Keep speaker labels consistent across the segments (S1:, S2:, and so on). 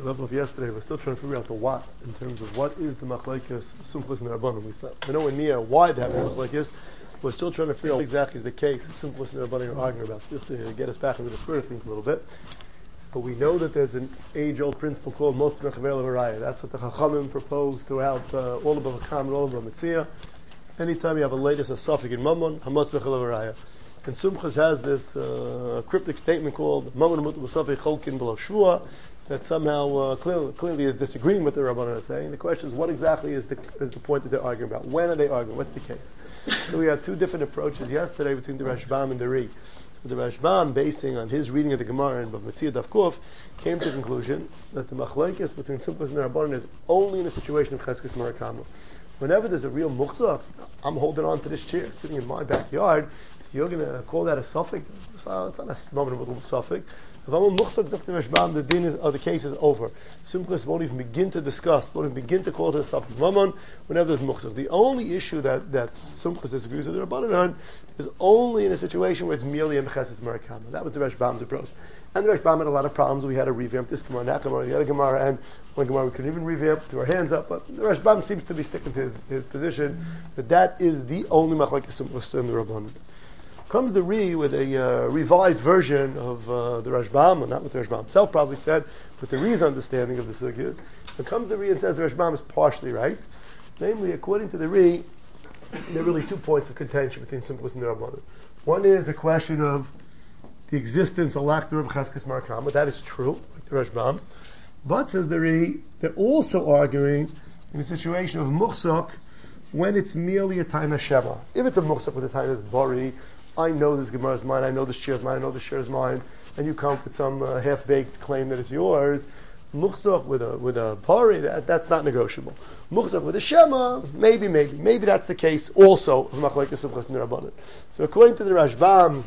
S1: left off yesterday, we're still trying to figure out the what in terms of what is the machlekes sumchus and rabbanim. We're nowhere near why they have a machlekes. We're still trying to figure out what exactly is the case that sumchus and rabbanim are arguing about. Just to get us back into the spirit of things a little bit. So we know that there's an age-old principle called motz mechaver levaraya. That's what the Chachamim proposed throughout all of Bava Kama and all of Bava Metzia. Anytime you have a latest a suffix in Mammon, hamotz mechaver levaraya. And Sumchus has this cryptic statement called Mammon mutu b'safek cholkin below shvua that somehow clearly is disagreeing with the Rabbanan are saying. The question is, what exactly is the point that they're arguing about? When are they arguing? What's the case? So we had two different approaches yesterday between the Rashbam and the Ri. So the Rashbam, basing on his reading of the Gemara and Bava Metzia Daf Kuf, came to the conclusion that the machlekes between Sumchus and the Rabbanan is only in a situation of cheskes marakama. Whenever there's a real muchzah, I'm holding on to this chair, it's sitting in my backyard. You're going to call that a suffix? It's not a moment of a suffix. If I'm a muchzak zok the Rashbam, the din of the case is over. Sumchus won't even begin to discuss, won't even begin to call it a suffix mammon whenever there's muchzak. The only issue that Sumchus disagrees with the Rabbanan on is only in a situation where it's merely a mecheses marakama. That was the Rashbam's approach. And the Rashbam had a lot of problems. We had to revamp this Gemara, that Gemara, the other Gemara, and one Gemara we couldn't even revamp, threw our hands up. But the Rashbam seems to be sticking to his position that is the only machlekes Sumchus and the Rabbanan. Comes the Ri with a revised version of the Rashbam, or not what the Rashbam himself probably said, but the Ri's understanding of the sugyas. And comes the Ri and says the Rashbam is partially right. Namely, according to the Ri, there are really 2 points of contention between Sumchus and the Rabbanan. One is a question of the existence or lack thereof cheskes marakama. That is true, like the Rashbam. But, says the Ri, they're also arguing in a situation of muchzak when it's merely a taina shema. If it's a muchzak with a taina bari, I know this Gemara is mine, I know this shir is mine, I know this shir is mine, and you come with some half-baked claim that it's yours. Muchzak with a pari, that's not negotiable. Muchzak with a shema, maybe that's the case also of machlekes Sumchus and Rabbanan. So according to the Rashbam,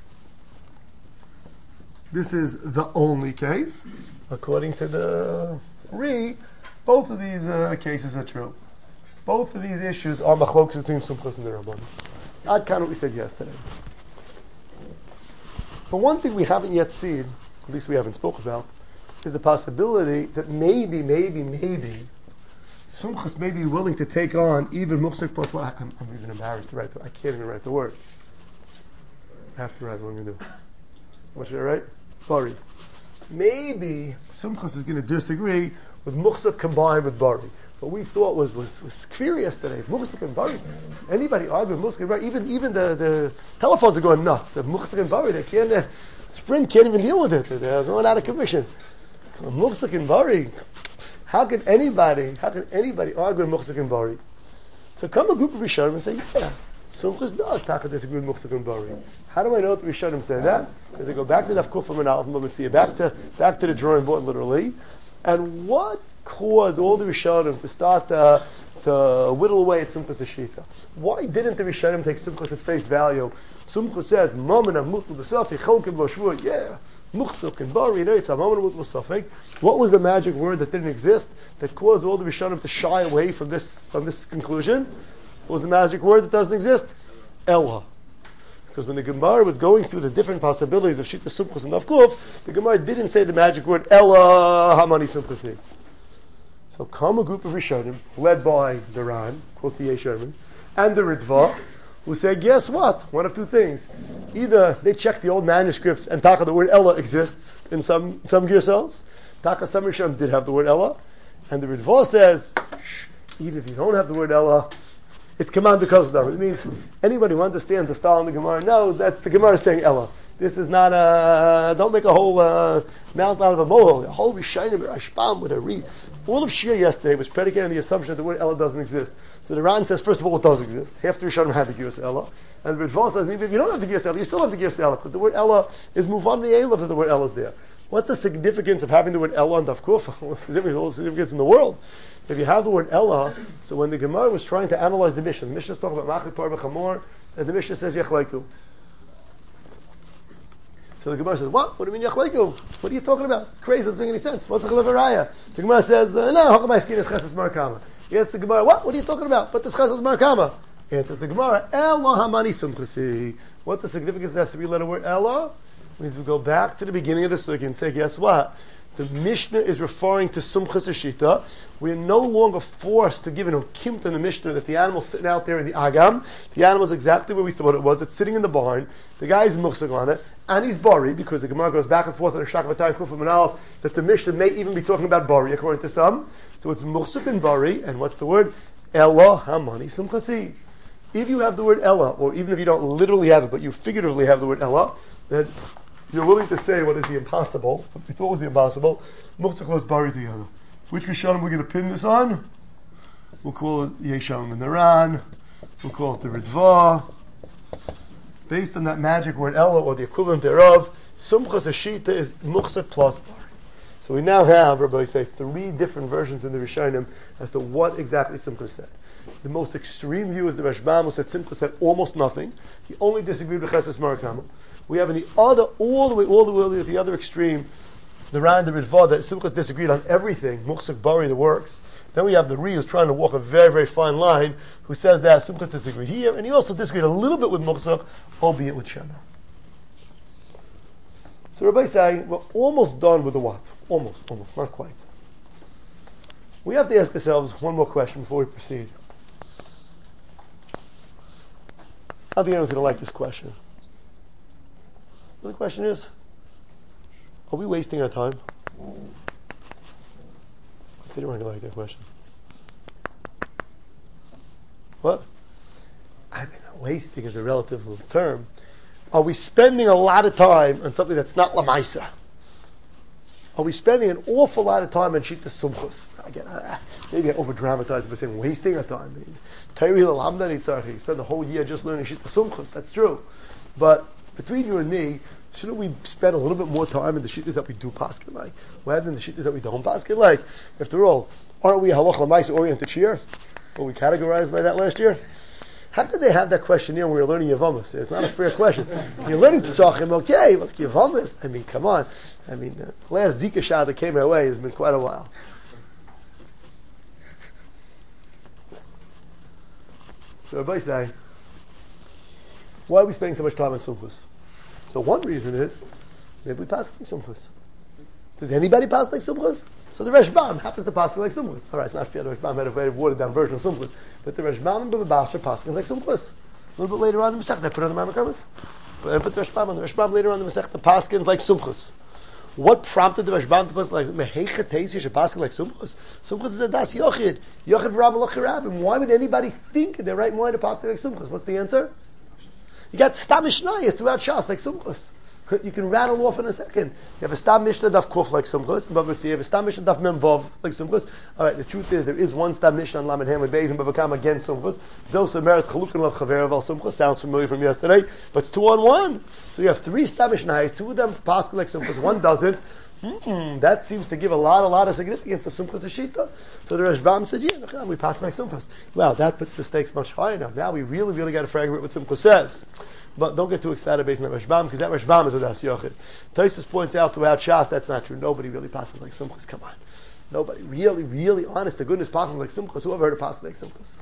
S1: this is the only case. According to the Ri, both of these cases are true. Both of these issues are machlokes between Sumchus and the Rabbanan. That's kind of what we said yesterday. But one thing we haven't yet seen, at least we haven't spoke about, is the possibility that maybe Sumchus may be willing to take on even muchzak plus what. I'm even embarrassed to write. I can't even write the word. I have to write what I'm going to do. What should I write? Bari. Maybe Sumchus is going to disagree with muchzak combined with bari. What we thought was kfir yesterday. Muchzak and bari. Anybody argue with muchzak and bari? Even the telephones are going nuts. The muchzak and bari, they can't. Sprint can't even deal with it. They're going out of commission. Muchzak and bari. How can anybody argue with muchzak and bari? So come a group of Rishonim and say, yeah, Sumchus does taka disagree with muchzak and bari. How do I know that the Rishonim say that? Because they go back to the Kuf and Aleph and Bava Metzia, back to the drawing board literally. And what caused all the Rishonim to start to whittle away at Sumchus Shita? Why didn't the Rishonim take Sumchus at face value? Sumchus says, "Mammon mutu b'safek cholkin b'shvua." Yeah, muchzak and bari. It's a mammon mutu b'safek. What was the magic word that didn't exist that caused all the Rishonim to shy away from this conclusion? What was the magic word that doesn't exist? Ella. Because when the Gemara was going through the different possibilities of Shita Sumchus and Avkuf, the Gemara didn't say the magic word Ella Hamani Sumchusi. So come a group of Rishonim, led by the Ran, quote Sherman, and the Ritva, who said, guess what? One of two things. Either they check the old manuscripts and taka the word Ella exists in some Girsels. Taka some Rishonim did have the word Ella. And the Ritva says, even if you don't have the word Ella, it's command to Kosdam. It means anybody who understands the style in the Gemara knows that the Gemara is saying Ella. This is not don't make a whole mount out of a molehill. A whole Rishonim Rashbam with a read. All of Shir yesterday was predicated on the assumption that the word Ella doesn't exist. So the Ran says, first of all, it does exist. Half the Rishonim have the Girs Ella. And the Ritva says, even if you don't have the Girs Ella, you still have the Girs Ella, because the word Ella is Muvan V'Elav that the word Ella is there. What's the significance of having the word Ella on Daf Kuf? What's the significance in the world? If you have the word Ella, so when the Gemara was trying to analyze the Mishnah is talking about Machlik Par B'Chamor, and the Mishnah says Yechlaiku. So the Gemara says, what? What do you mean Yechlaiku? What are you talking about? Crazy, doesn't make any sense. What's a Chalavaraya? The Gemara says, no, how come I skin is Chesed Marakama? He asks the Gemara, what? What are you talking about? But this Chesed Marakama. Answers the Gemara, Ella Hamani Sumchusi. What's the significance of that three-letter word Ella? Means we go back to the beginning of the sugya and say, guess what? The Mishnah is referring to Sumchas Hashita. We are no longer forced to give an Ukimta in the Mishnah that the animal's sitting out there in the Agam. The animal's exactly where we thought it was. It's sitting in the barn. The guy's muksag on it. And he's bari, because the Gemara goes back and forth on the Shakavatay Kufam and Aleph, that the Mishnah may even be talking about bari, according to some. So it's muksag and bari, and what's the word? Ella Hamani Sumchasi. If you have the word Ella, or even if you don't literally have it, but you figuratively have the word Ella, then you're willing to say what is the impossible, what we thought was the impossible, muksag plus bari together. Which Rishonim we're going to pin this on? We'll call it Yesham and Naran. We'll call it the Ritva. Based on that magic word Ella, or the equivalent thereof, Sumchas Hashita is muksag plus bari. So we now have, Rabbi say, 3 different versions in the Rishonim as to what exactly Simcha said. The most extreme view is the Rashbam, who said Simcha said almost nothing. He only disagreed with Chesed Marakama. We have in the other, all the way at the other extreme, the Ran, the Ritva, that Simchas disagreed on everything, Muksuk Bari, the works. Then we have the Ri, who's trying to walk a very, very fine line, who says that Simchas disagreed here, and he also disagreed a little bit with Muksuk, albeit with Shema. So Rabbi saying, we're almost done with the what? Almost, not quite. We have to ask ourselves one more question before we proceed. I think anyone's going to like this question. The question is, are we wasting our time? I said you weren't going to like that question. What? I mean, wasting is a relative term. Are we spending a lot of time on something that's not Lamaisa? Are we spending an awful lot of time on Shita Sumchus? Again, maybe I over-dramatize it by saying wasting our time. Tairi L'Lamda Nitzarchi. You spend the whole year just learning Shita Sumchus. That's true. But between you and me, shouldn't we spend a little bit more time in the Shittas that we do paskin like, rather than the Shittas that we don't paskin like? After all, aren't we a Halach L'Maisa oriented shir? Were we categorized by that last year? How could they have that question here when we were learning Yavamas? It's not a fair question. You're learning Pesachim, okay, but Yavamas, I mean, come on. I mean, the last Zika Shah that came our way has been quite a while. So Rabbi say, why are we spending so much time on Sumchus? So one reason is, maybe we pass like Sumchus. Does anybody pass like Sumchus? So the Rashbam happens to pass like Sumchus. All right, it's not fair. The Rashbam had a very watered down version of Sumchus, but the Rashbam and Baba Basra pass like Sumchus. A little bit later on in the Masechta, I put it on the Mamakarmas. But I put the Rashbam on the Rashbam later on in the Masechta, paskins like Sumchus. What prompted the Rashbam to pass like Mehechet Teisi should pass like Sumchus? Sumchus is a Das Yochid. Yochid Rabbi Lachirabim. Why would anybody think in their right mind to pass like Sumchus? What's the answer? You got Stam Mishnayos throughout Shas like Sumchus. You can rattle off in a second. You have a Stam Mishnah Daf Kuf like Sumchus, but you have a Stam Mishnah Daf Mem Vav like Sumchus. All right, the truth is there is one Stam Mishnah on Lamed Ham Beis and Bavakam against Sumchus. Zos Meretz Chalukin Lav Chaver Val Sumchus sounds familiar from yesterday, but it's 2 on 1. So you have 3 Stam Mishnahs, 2 of them pass like Sumchus, 1 doesn't. That seems to give a lot of significance to Sumchus Hashita. So the Rashbam said, yeah, we pass like Sumchus. Well, that puts the stakes much higher now. Now we really got to fragment what Sumchus says. But don't get too excited based on that Rashbam, because that Rashbam is a Das Yochid. Tosfos points out throughout Shas that's not true. Nobody really passes like Sumchus. Come on. Nobody really honest to goodness passes like Sumchus. Who ever heard of passing like Sumchus?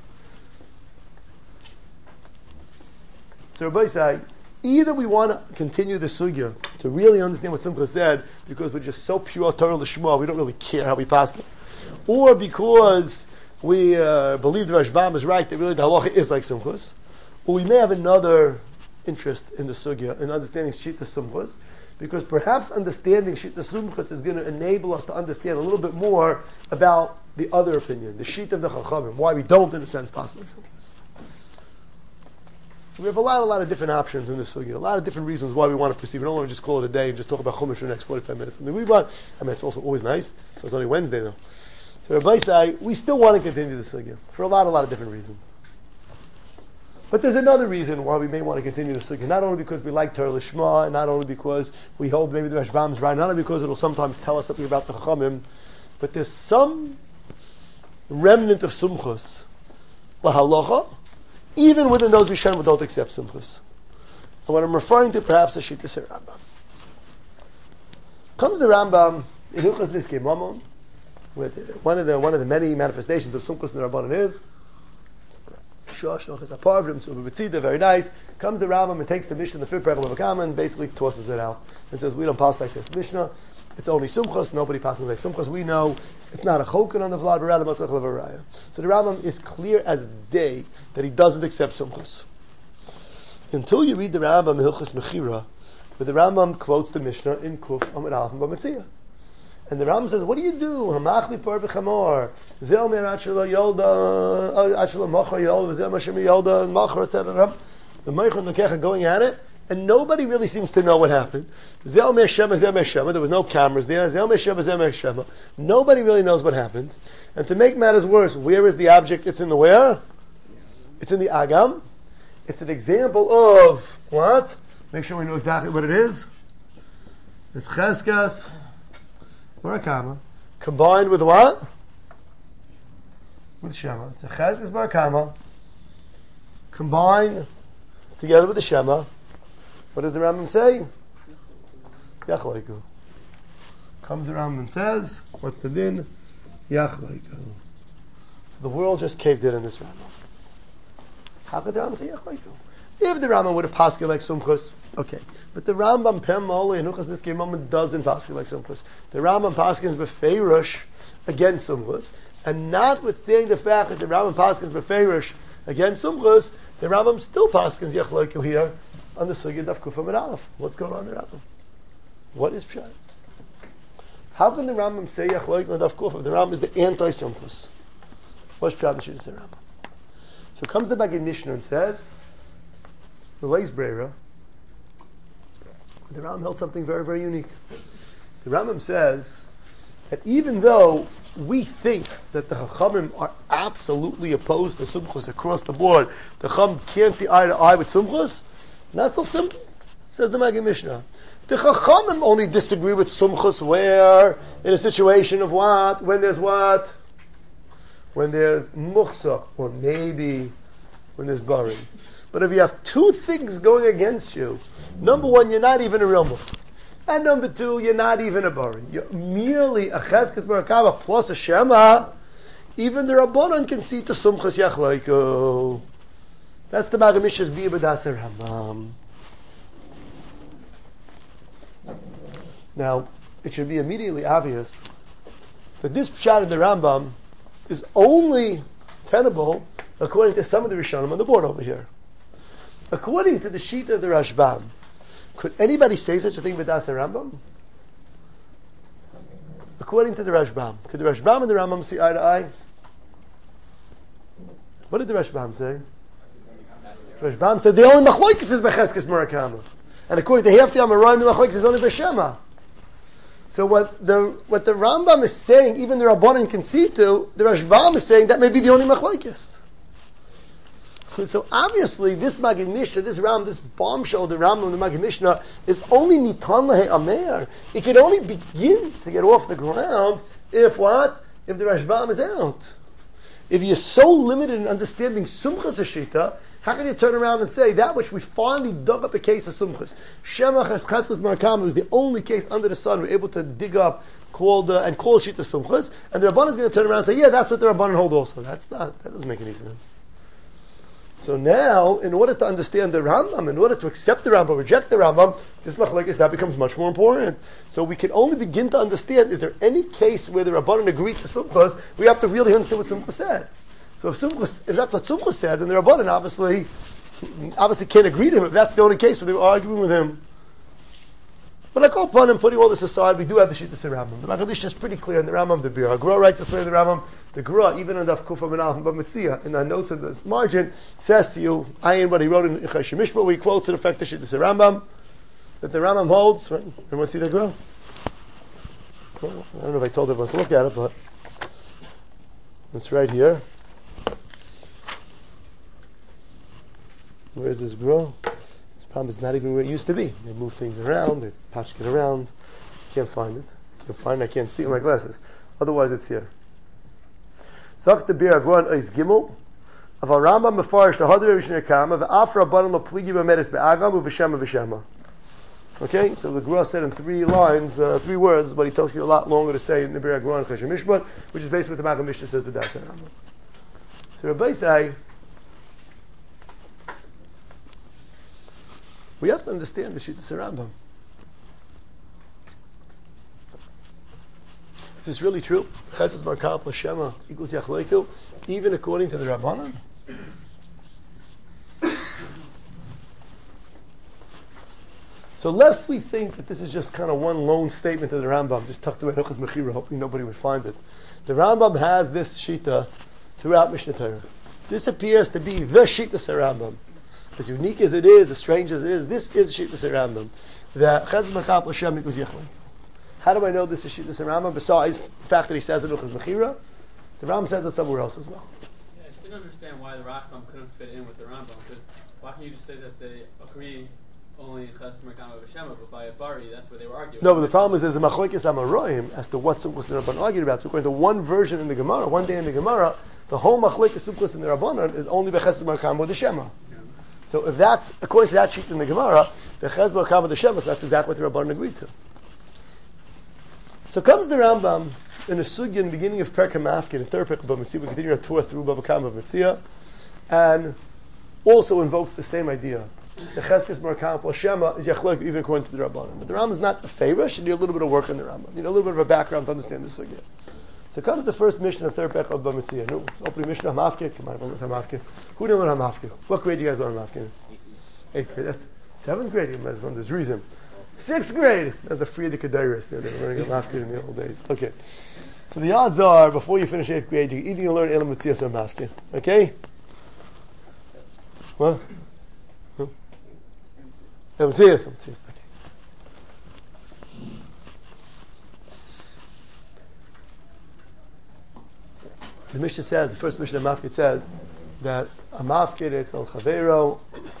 S1: So Rabbi say, either we want to continue the sugya to really understand what Sumchus said, because we're just so pure Torah L'Shma, we don't really care how we pass it, or because we believe the Rashbam is right, that really the halacha is like Sumchus, or we may have another interest in the sugya, in understanding Shita Sumchus, because perhaps understanding Shita Sumchus is going to enable us to understand a little bit more about the other opinion, the Shita of the Chachamim, why we don't, in a sense, pass like Sumchus. So we have a lot of different options in this sugya, a lot of different reasons why we want to proceed. We don't want to just call it a day and just talk about Chumash for the next 45 minutes. It's also always nice, so it's only Wednesday though. So Rabbi say, we still want to continue the sugya for a lot of different reasons. But there's another reason why we may want to continue the sugya, not only because we like Torah L'Shma, and not only because we hold maybe the Rashbam is right, not only because it'll sometimes tell us something about the Chachamim, but there's some remnant of Sumchus, L'Halacha, even within those Rishonim who don't accept Sumchus. And what I'm referring to perhaps is Shittas Rambam. Comes the Rambam in Hilchos Niskei Mamon, with one of the many manifestations of Sumchus in the Rabbanan is Shosh Nochas Aparvim Tzuba B'tzida, very nice. Comes the Rambam and takes the Mishnah, the fifth paragraph of a and basically tosses it out and says we don't pass like this Mishnah. it's only Sumchos, nobody passes like Sumchos. We know it's not a chokin on the Vlad, but rather Matzach Levaraya. So the Rambam is clear as day that he doesn't accept Sumchos. Until you read the Rambam in Hilchos Mechira, where the Rambam quotes the Mishnah in Kuf Amud Aleph B'Metzia. And the Rambam says, what do you do? Hamachli par b'chamor, zel mer achela yolda, achela machar yolda, zel mashem yolda, machar, etc. The Meicher and the Kecha going at it, and nobody really seems to know what happened. Zel mer shema, zel mer shema. There was no cameras there. Zel mer shema, zel mer shema. Nobody really knows what happened. And to make matters worse, where is the object? It's in the where? It's in the agam. It's an example of what? Make sure we know exactly what it is. It's cheskas barakama combined with what? With shema. It's a cheskas barakama combined together with the shema. What does the Rambam say? Yachleiku. Comes the Rambam and says, what's the din? Yachleiku. So the world just caved in this Rambam. How could the Rambam say Yachleiku? If the Rambam would have paskel like Sumchos, okay. But the Rambam Pem Moli and Nuchas Niskei moment doesn't paskel like Sumchos. The Rambam paskins befeirush against Sumchos, and notwithstanding the fact that the Rambam paskins befeirush against Sumchos, the Rambam still paskins Yachleiku here on the Sugya Daf Kuf Amud Aleph. What's going on in the Rambam? What is Pshat? How can the Rambam say Yachleiku on Daf Kuf if the Rambam is the anti-Sumchos? What's Pshat the Rambam? So comes the Maggid Mishnah and says, the Leis Breira, the Rambam held something very, very unique. The Rambam says that even though we think that the Chachamim are absolutely opposed to Sumchos across the board, the Chacham can't see eye to eye with Sumchos, not so simple, says the Maggid Mishnah. The Chachamim only disagree with Sumchos where? In a situation of what? When there's what? When there's Muchsa, or maybe when there's Bari. But if you have two things going against you, number one, you're not even a real Muchsa. And number two, you're not even a Bari. You're merely a Cheskes Barakava plus a Shema. Even the Rabbanon can see to Sumchos Yachleiku. That's the Maggid Mishnah's Biyah B'das Rambam. Now, it should be immediately obvious that this Pshat in the Rambam is only tenable according to some of the Rishonim on the board over here. According to the sheet of the Rashbam, could anybody say such a thing with Das Rambam? According to the Rashbam, could the Rashbam and the Rambam see eye to eye? What did the Rashbam say? The Rashbam said the only machlokes is becheskes murakama, and according to Hefti Amoraim, the machlokes is only b'shema. So what the Rambam is saying, even the Rabbanan can see to, the Rashbam is saying that may be the only machlokes. So obviously, this Maggid Mishnah, this bombshell, the Rambam, the Maggid Mishnah, is only nitan lehe amer. It can only begin to get off the ground if what? If the Rashbam is out. If you're so limited in understanding Sumchos Hashita, how can you turn around and say that which we finally dug up a case of Sumchos? Shema Cheskas Marakam was the only case under the sun we're able to dig up called and call Shita Sumchos, and the Rabbanan is going to turn around and say, yeah, that's what the Rabbanan hold also. That doesn't make any sense. So now, in order to understand the Rambam, in order to accept the Rambam, reject the Rambam, this machlokes, that becomes much more important. So we can only begin to understand, is there any case where the Rabbanan agreed to Sumchos, we have to really understand what Sumchos said. So if that's what Sumchos said, then the Rabbanan obviously can't agree to him if that's the only case where they were arguing with him. But I call upon him, putting all this aside, we do have the Shittas Rambam. The Maggid Mishnah is pretty clear in the Rambam, the Bira. Gra writes this way in the Rambam. The Gra, even on Daf Kuf Amud Aleph B'Metzia, in the notes of this margin, says to you, ayin what he wrote in Choshen Mishpat, where he quotes to the fact the Shittas Rambam, that the Rambam holds, right? Everyone see the Gra? Well, I don't know if I told everyone to look at it, but it's right here. Where's this Gra? It's not even where it used to be. They move things around, they patch it around. Can't find it. I can't see it with my glasses. Otherwise, it's here. Zach the Bir Agwan is Gimel. Of a Rambam Mefarish the Hadar Rishon Kama the Afra Banan La Pligi B'Medes Be'agam U'V'Shema V'Shema. Okay, so the Gra said in 3 lines, 3 words, but he tells you a lot longer to say in the Bir Agwan Choshen Mishpat, which is basically what the Maggid Mishnah says with that Rambam. So Rabbi say, we have to understand the Shittas Rambam. Is this really true? Chesed Markah plus Shema equals Yachleiku, even according to the Rabbanan? So lest we think that this is just kind of one lone statement of the Rambam, just tucked away in Hilchos Mechira, hoping nobody would find it. The Rambam has this shita throughout Mishnah Torah. This appears to be the shita Rambam. As unique as it is, as strange as it is, this is shita Rambam. That Chesed Markah plus Shema equals Yachleiku. How do I know this is shita Rambam? Besides the fact that he says it in Hilchos Mechira, the Rambam says it somewhere else as well.
S2: Yeah, I just didn't understand why the Rambam couldn't fit in with the Rambam. Because why can't you just say that they agree only in Chesed Markah V'Shema, but by a Bari, that's where they were arguing.
S1: No, but the problem is there's a machlokes amoraim as to what Sukkos and Rabbanan argued about. So according to one version in the Gemara, one day in the Gemara, the whole machlokes Sukkos and the Rabbanan is only B'Chesed Markah V'Shema. So if that's, according to that sheet in the Gemara, B'Chesed Markah V'Shema, so that's exactly what the Rabbanan agreed to. So comes the Rambam in a sugya in the beginning of Perek HaMafkid, in third Perek of Bava Metzia, we continue our tour through Bava Kama of Metzia, and also invokes the same idea. The Cheskes Markah plus Shema is Yachleiku even according to the Rabbanan. But the Rambam is not a favor, should need a little bit of work on the Rambam. You know, a little bit of a background to understand this sugya. So comes the first Mishnah, third Perek of Bava Metzia. No, opening Mishnah Hamafkid. Come on, Hamafkid. Who didn't learn Hamafkid? What grade do you guys learn Hamafkid? 8th grade. Seventh grade. You must from this reason. 6th grade. That's the Frierdiker Kedairis. They were learning Hamafkid in the old days. Okay. So the odds are, before you finish 8th grade, you're either going to learn Elam Metzias or Hamafkid. Okay? What? Metzias. Okay. The Mishnah says, the first Mishnah of Mafkid says that a Mafkid it's al Chavero.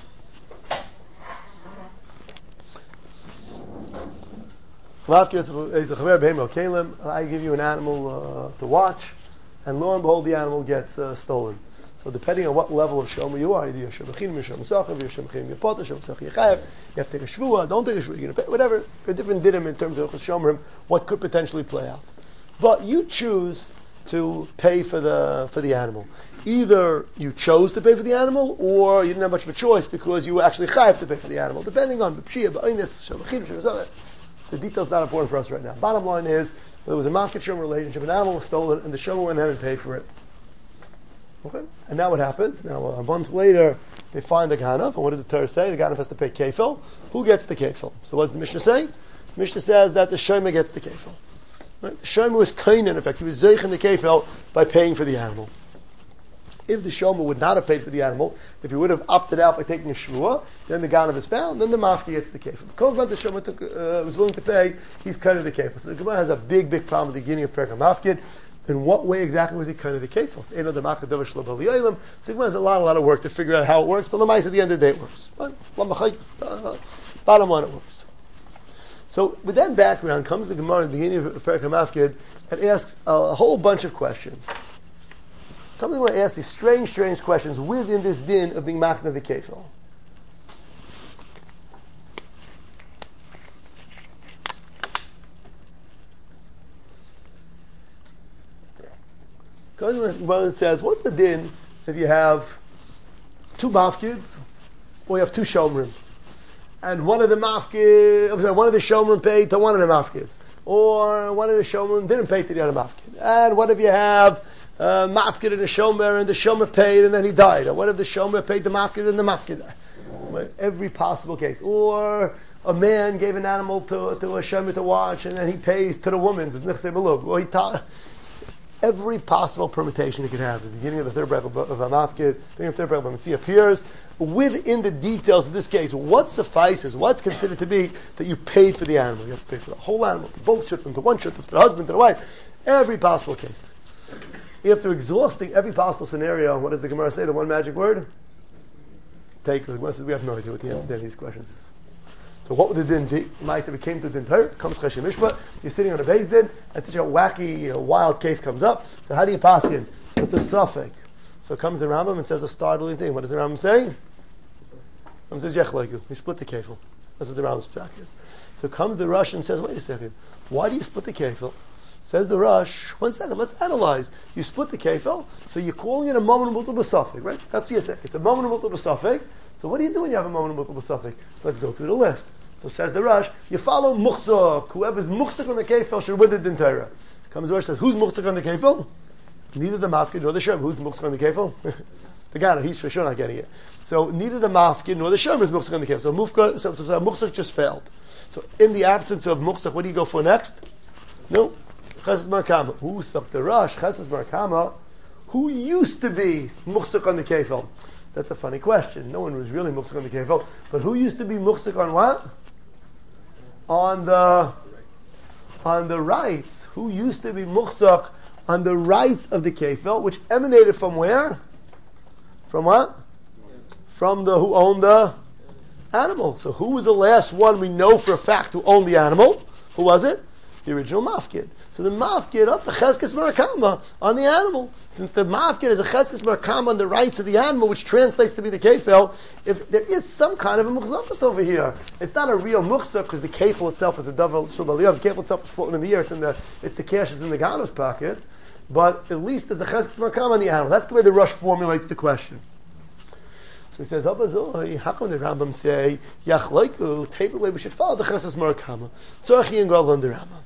S1: Mafkid is a Chaver Behemel Kalim. I give you an animal to watch, and lo and behold, the animal gets stolen. So depending on what level of shomer you are, either you're shemachim, you're shemasachav, you're shemachim, you're potter, shemachim, you're chayav, you have to take a shvua, don't take a shvua, you pay, whatever, a different dinim in terms of shomerim, what could potentially play out. But you choose to pay for the animal. Either you chose to pay for the animal, or you didn't have much of a choice because you were actually chayav to pay for the animal, depending on the pshia, ba'inus, shemachim, shemachim. The detail's not important for us right now. Bottom line is, there was a market shomer relationship, an animal was stolen, and the shomer went ahead and paid for it. Okay. And now what happens? Now a month later, they find the Ganav, and what does the Torah say? The Ganav has to pay kefil. Who gets the kefil? So what does the Mishnah say? The Mishnah says that the shomer gets the kefil. Right? The shomer was kain, in effect. He was zeich in the kefil by paying for the animal. If the shomer would not have paid for the animal, if he would have opted out by taking a shvua, then the Ganav is found, then the mafki gets the kefil. Because the shomer was willing to pay, he's kain of the kefil. So the Gemara has a big problem at the beginning of Perek HaMafkid. In what way exactly was he kind of the kefil? So the Gemara has a lot of work to figure out how it works, but at the end of the day it works. Bottom line, it works. So with that background comes the Gemara in the beginning of Perek HaMafkid and asks a whole bunch of questions. Comes the Gemara and asks these strange questions within this din of being machna the kefil. It says, what's the din if you have two mafkids or you have two shomrim, and one of the shomrim paid to one of the mafkids, or one of the shomrim didn't pay to the other mafkid? And what if you have mafkid and a shomer, and the shomer paid and then he died? Or what if the shomer paid the mafkid and the mafkid died? Right? Every possible case. Or a man gave an animal to a shomer to watch, and then he pays to the woman. Or he taught. Every possible permutation you could have. At the beginning of the third bracket of Hamafkid, beginning of the third bracket of Metzia appears within the details of this case. What suffices? What's considered to be that you paid for the animal? You have to pay for the whole animal, to both shuttim, to one shuttim, to the husband, to the wife. Every possible case. You have to exhausting every possible scenario. What does the Gemara say? The one magic word? Take. The Gemara says we have no idea what the answer to these questions is. So what would the din be? If it came to the din Torah, comes Chesed Mishpat, you're sitting on a beis din, and such a wacky, wild case comes up. So how do you pass in? So it's a suffix. So comes the Rambam and says a startling thing. What does the Rambam say? Rambam says Yechleiku. We split the kefil. That's what the Rambam's practice. So comes the Rush and says, wait a second, why do you split the kefil? Says the Rush, 1 second, let's analyze. You split the kefil, so you're calling it a moment of multiple suffix, right? That's what you say. It's a moment of multiple suffix. So what do you do when you have a moment of multiple suffix? So let's go through the list. So says the Rush, you follow muchzak. Whoever's muchzak on the kefil should win the din Torah. Comes the Rosh says, who's muchzik on the kefil? Neither the mafkid nor the shem. Who's muchzik on the kefil? The Gana, he's for sure not getting it. So neither the mafkid nor the shem is muchzik on the kefil. So muchzik just failed. So in the absence of muchzik, what do you go for next? No. Chesed Markama. Who's the Rosh? Chesed Markama. Who used to be muchzik on the kefil? That's a funny question. No one was really muchzik on the kefil. But who used to be muchzik on what? On the rights. Who used to be muchzik on the rights of the kefil, which emanated from where? From what? From the who owned the animal. So who was the last one we know for a fact who owned the animal? Who was it? The original mafkid. So the mafkid up the cheskes marakama on the animal. Since the mafkid is a cheskes marakama on the rights of the animal, which translates to be the kefil, if there is some kind of a muchzafas over here, it's not a real muchzaf because the kefil itself is a davar shubaliyah. The kefil itself is floating in the air. It's the cash is in the Gana's pocket. But at least there's a cheskes marakama on the animal. That's the way the Rosh formulates the question. So he says, Abazoi, how come the Rambam say, Yachleiku, Tebele, we should follow the cheskes marakama? Tzorchi and Gol on the Rambam.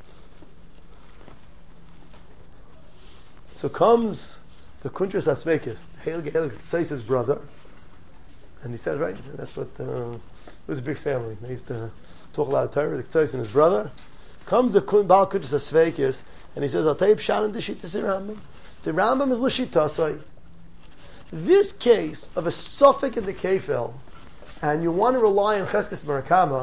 S1: So comes the Kuntras Asvekis, Hail says his brother, and he said, right, that's what, it was a big family. They used to talk a lot of Torah, the Ktsois and his brother. Comes the Baal Kuntras Asvekis, and he says, I'll tell you Pshat and Deshittas Rambam. The Rambam is L'Shittasai. This case of a suffix in the kefil, and you want to rely on Cheskes Marakama,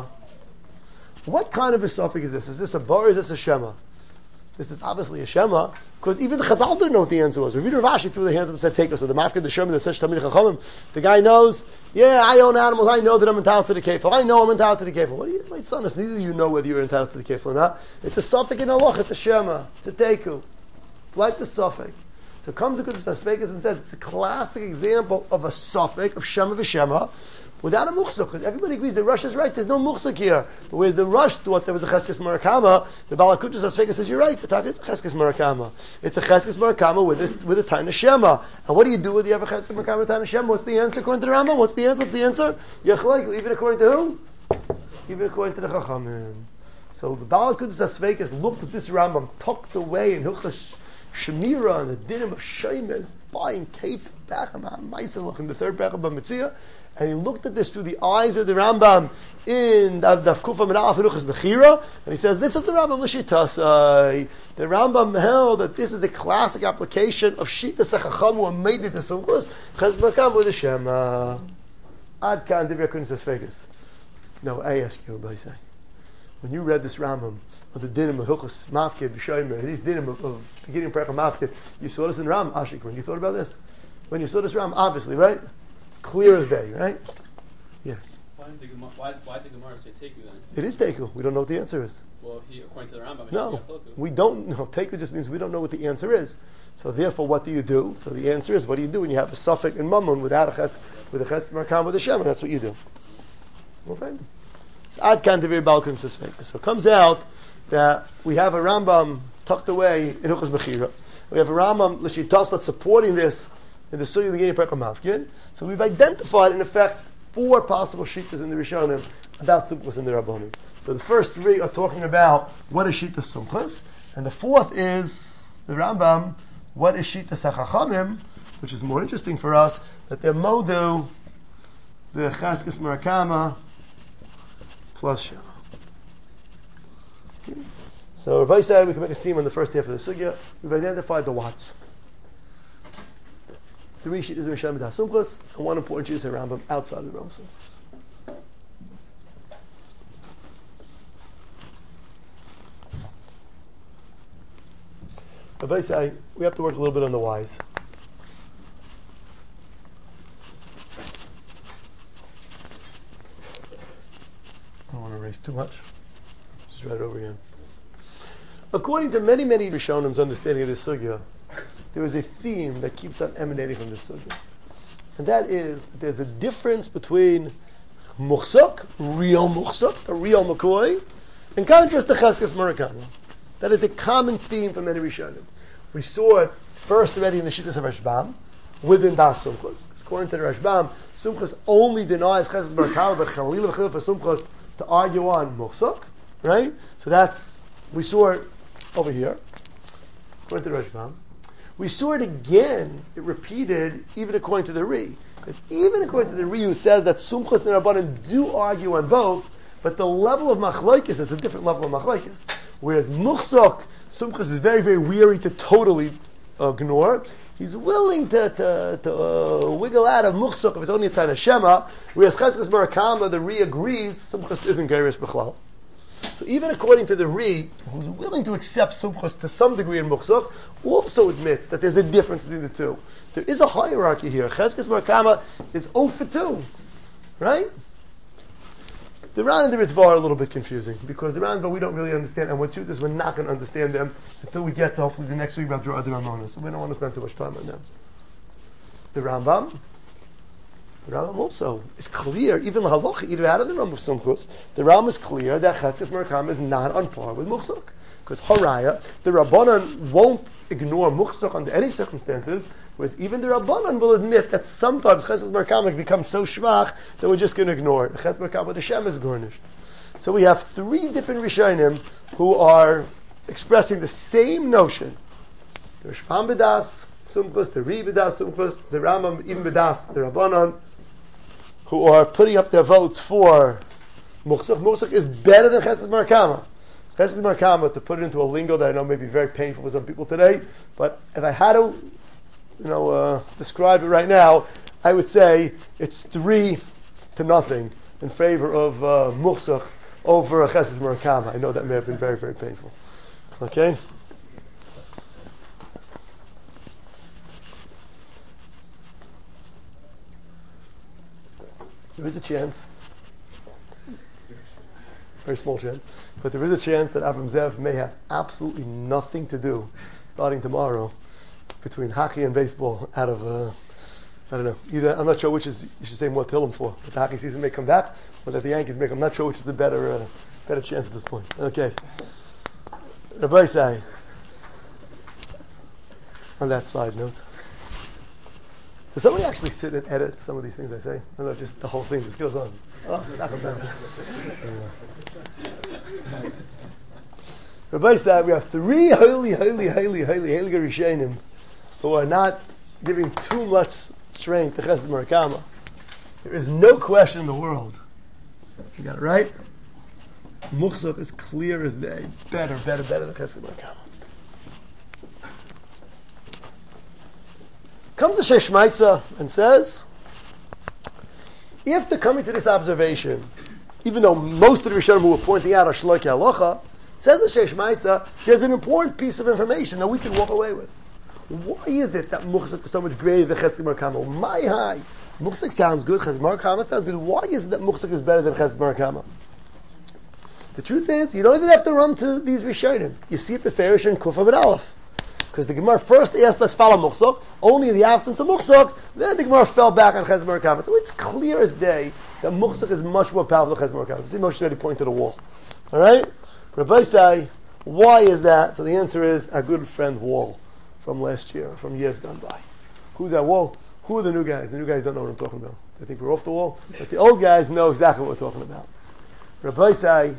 S1: what kind of a suffix is this? Is this a bar or is this a shema? This is obviously a shema, because even the Chazal didn't know what the answer was. Rav Ashi threw the hands up and said, take us. So the mafkid, the shema, the such Talmid Chachamim, the guy knows, yeah, I own animals, I know that I'm entitled to the kefil. I know I'm entitled to the kefil. What do you like, son? Neither of you know whether you're entitled to the kefil or not. It's a suffix in Allah, it's a shema, it's a teku. Like the suffix. So comes the Kudas Asvekas and says it's a classic example of a suffix, of shema v'shema, without a muchzuk, because everybody agrees the Rosh is right, there's no muchzuk here. But whereas the Rosh thought there was a cheskes marakama, the Balakutas Asvekas says, you're right, the Taka is a cheskes marakama. It's a cheskes marakama with a Taina Shema. And what do you do when you have a cheskes marakama with a Taina Shema? What's the answer according to the Rambam? What's the answer? Yechlek, even according to who? Even according to the Chachamim. So the Balakutas Asvekas looked at this Rambam tucked away in Hilchas Shemira and the dinim of Shemes, buying Kef Becham Maiselach in the third Becham Mitzvah, and he looked at this through the eyes of the Rambam in Daf Kufa Menalaf Hiluchas Bechira, and he says, this is the Rambam L'Shittasai. The Rambam held that this is a classic application of Shittas HaChacham who made it to Sumchus, Chesed Marakama with the Shema. Ad Kan Divrei Kudas Asvekas. No, I ask you, Rabbi Say, when you read this Rambam, of the dinim of Hilchos Mafkid, B'Shomer, these dinim of beginning Perek Mafkid, you saw this in Ram, Ashik, when you thought about this? When you saw this Ram, obviously, right? It's clear as day, right? Yeah.
S2: Why did the Gemara say Teku then?
S1: It is Teku. We don't know what the answer is.
S2: Well, according to the Rambam,
S1: no, we don't know. Teku just means we don't know what the answer is. So therefore, what do you do? So the answer is, what do you do when you have a suffix in Mammon without a ches, with a ches markam with a shem? That's what you do. Okay. So Ad Kan Devir Balkan Sisfek. So it comes out that we have a Rambam tucked away in Hilchos Bechira. We have a Rambam L'Shittas that's supporting this in the Sugya beginning of Perek Mafkid. So we've identified, in effect, 4 possible shittas in the Rishonim about Sumchus and the Rabbanim. So the first 3 are talking about what is Shittas Sumchus, and the 4th is the Rambam, what is Shittas HaChachamim, which is more interesting for us, that they're Modu, the Cheskes Marakama, plus Shema. Okay. So Rabbi said we can make a seam on the first half of the Sugya. We've identified the watts. 3 shittas in Rishonim B'Das Sumchus, and 1 important shittas in Rambam outside of the Rambam Sumchus. Rabbi said we have to work a little bit on the whys. I don't want to erase too much. Just write it over again. According to many Rishonim's understanding of this sugya, there is a theme that keeps on emanating from this sugya. And that is that there's a difference between muchsuk, real muchsuk, a real McCoy, in contrast to cheskes marakama. That is a common theme for many Rishonim. We saw it first already in the Shittas of Rashbam, within Das Sumchus. According to the Rashbam, Sumchus only denies cheskes marakama, but Chalil v'chil for Sumchus to argue on muchsuk, right? So that's, we saw it over here. according to the Rashbam. We saw it again, it repeated, even according to the Ri. Because even according to the Ri, who says that Sumchus and Rabbanan do argue on both, but the level of Machlokes is a different level of Machlokes. Whereas Muchsok, Sumchus is very, very weary to totally ignore. He's willing to wiggle out of Muchsok if it's only a Tana Shema, whereas Cheskes Barakama, the Ri agrees, Sumchus isn't Geirish B'chlal. So even according to the Ri, who's willing to accept Sumchus to some degree in Muchsok, also admits that there's a difference between the two. There is a hierarchy here. Cheskes Barakama is 0 for 2, right? The Ran and the Ritva are a little bit confusing because the Ran, but we don't really understand, and what truth is, we're not going to understand them until we get to hopefully the next week about Dura Ramona. So we don't want to spend too much time on them. The Rambam also is clear, even the halacha, either out of the Rambam of Sumchus, the Rambam is clear that Cheskes Barakama is not on par with Muchsok. Because Haraya, the Rabbanan won't ignore Muchsok under any circumstances, whereas even the Rabbanan will admit that sometimes Cheskes Barakama becomes so schwach that we're just going to ignore it. Cheskes Barakama, the Shem is garnished. So we have 3 different Rishonim who are expressing the same notion. The Rishpam B'das Sumchus, the Ri B'das Sumchus, the Rambam even B'das, the Rabbanan, who are putting up their votes for Muchsok. Muchsok is better than Cheskes Barakama. Cheskes Barakama, to put it into a lingo that I know may be very painful for some people today, but if I had to describe it right now, I would say it's 3-0 in favor of Muchsok over Cheskes Barakama. I know that may have been very, very painful. Okay? There is a chance, very small chance, but there is a chance that Avram Zev may have absolutely nothing to do starting tomorrow between hockey and baseball out of, I don't know, either, I'm not sure which is, you should say more Tillim for, that the hockey season may come back, or that the Yankees make, I'm not sure which is the better chance at this point. Okay. Rabbi Say, on that side note, does somebody actually sit and edit some of these things I say? No, just the whole thing just goes on. Oh, stop it down. Rabbi said we have 3 holy Rishonim who are not giving too much strength to Cheskes Barakama. There is no question in the world. You got it right? Muchsok is clear as day. Better than Cheskes Barakama. Comes the Sheshmaitza and says, if they're coming to this observation, even though most of the Rishonim who were pointing out are Shloki Halacha, says the Sheshmaitza, there's an important piece of information that we can walk away with. Why is it that Muchsok is so much greater than Cheskes Barakama? My high. Muchsok sounds good, Cheskes Barakama sounds good. Why is it that Muchsok is better than Cheskes Barakama? The truth is, you don't even have to run to these Rishonim. You see it Beferish and Kufa B'D Aleph. Because the Gemara first asked, let's follow Muchsok. Only in the absence of Muchsok, then the Gemara fell back on Cheskes Barakama. So it's clear as day that Muchsok is much more powerful than Cheskes Barakama. See, Moshe already pointed to the wall. All right? Rabbi say, why is that? So the answer is our good friend Wall from last year, from years gone by. Who's that Wall? Who are the new guys? The new guys don't know what I'm talking about. They think we're off the wall. But the old guys know exactly what we're talking about. Rabbi say,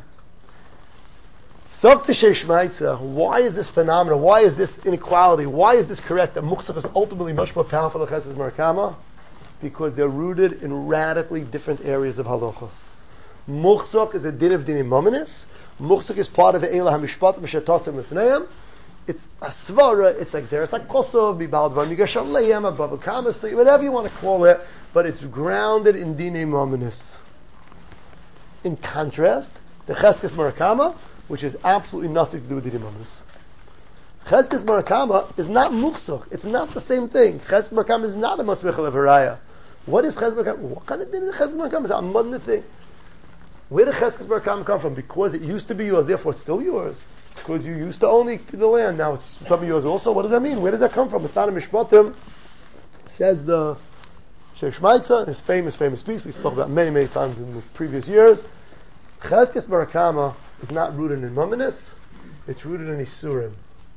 S1: Sov Sheshmaitza, why is this phenomenon? Why is this inequality? Why is this correct that Muchsok is ultimately much more powerful than Cheskes Barakama? Because they're rooted in radically different areas of halacha. Muchsok is a din of dinim mominus. Muchsok is part of the Eilah HaMishpat M'shatosim Lefneim. It's a svara, it's like Zeres HaKosov, Bibal Dvar Migash Aleim, Abava Kamas, whatever you want to call it, but it's grounded in dinim mominus. In contrast, the Cheskes Barakama, which has absolutely nothing to do with dinim mominus. Cheskes Barakama is not Muchsok. It's not the same thing. Cheskes Barakama is not a Matzmichel of Haraya. What is Cheskes Barakama? What kind of din is Cheskes Barakama? It's a modern thing. Where did Cheskes Barakama come from? Because it used to be yours, therefore it's still yours. Because you used to own the land, now it's becoming yours also. What does that mean? Where does that come from? It's not a Mishpatim. Says the Sheshmaitza, his famous piece we spoke about many times in the previous years. Cheskes Barakama is not rooted in Mominus, it's rooted in Isurim.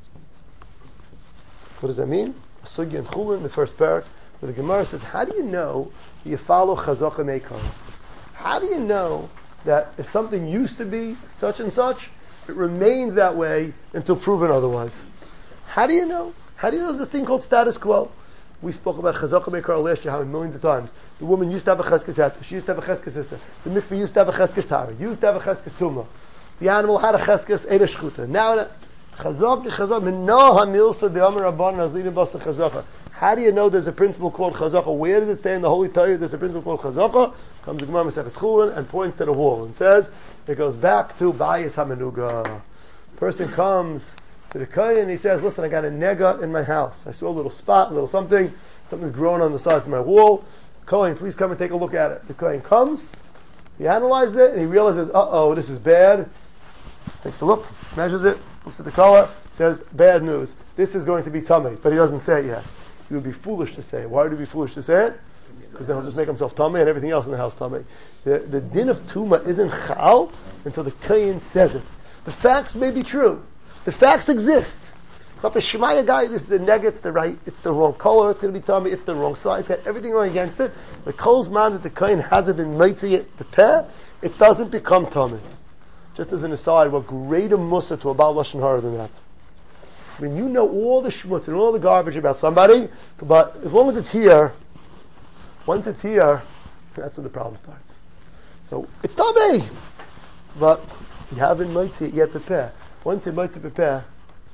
S1: What does that mean? Sugya and Chulin, the first parak, where the Gemara says, how do you know you follow Chazaka Meikar? How do you know that if something used to be such and such, it remains that way until proven otherwise? How do you know? How do you know there's a thing called status quo? We spoke about Chazaka Meikar last year, how millions of times. The woman used to have a cheskes hat, she used to have a cheskes issa. The mikveh used to have a cheskes tara, used to have a cheskes tumah. The animal had a cheskes eda shchuta. Now, Chazaka, Minah HaMilsa de Amar Rabban Azlina Basa Chazaka. How do you know there's a principle called Chazaka? Where does it say in the Holy Torah there's a principle called Chazaka? Comes the Gemara Maseches Chulin and points to the wall and says, it goes back to Bayis HaMenuga. Person comes to the Kohen and he says, listen, I got a nega in my house. I saw a little spot, a little something's growing on the sides of my wall. Kohen, please come and take a look at it. The Kohen comes, he analyzes it, and he realizes, this is bad. Takes a look, measures it, looks at the color, says, bad news. This is going to be tummy, but he doesn't say it yet. He would be foolish to say it. Why would he be foolish to say it? Because then he'll just make himself tummy and everything else in the house tummy. The din of tuma isn't chal until the Kohen says it. The facts may be true. The facts exist. But the Shemaya guy, this is a neg, it's the wrong color, it's going to be tummy, it's the wrong size, it's got everything going against it. The Kol's man that the Kohen hasn't been mighty at the pair, it doesn't become tummy. Just as an aside, what greater musa to a Baal Lashon Hara than that? When you know all the shmutz and all the garbage about somebody, but as long as it's here, once it's here, that's when the problem starts. So, it's tummy! But you haven't mighty it yet prepare. Once you mighty prepare,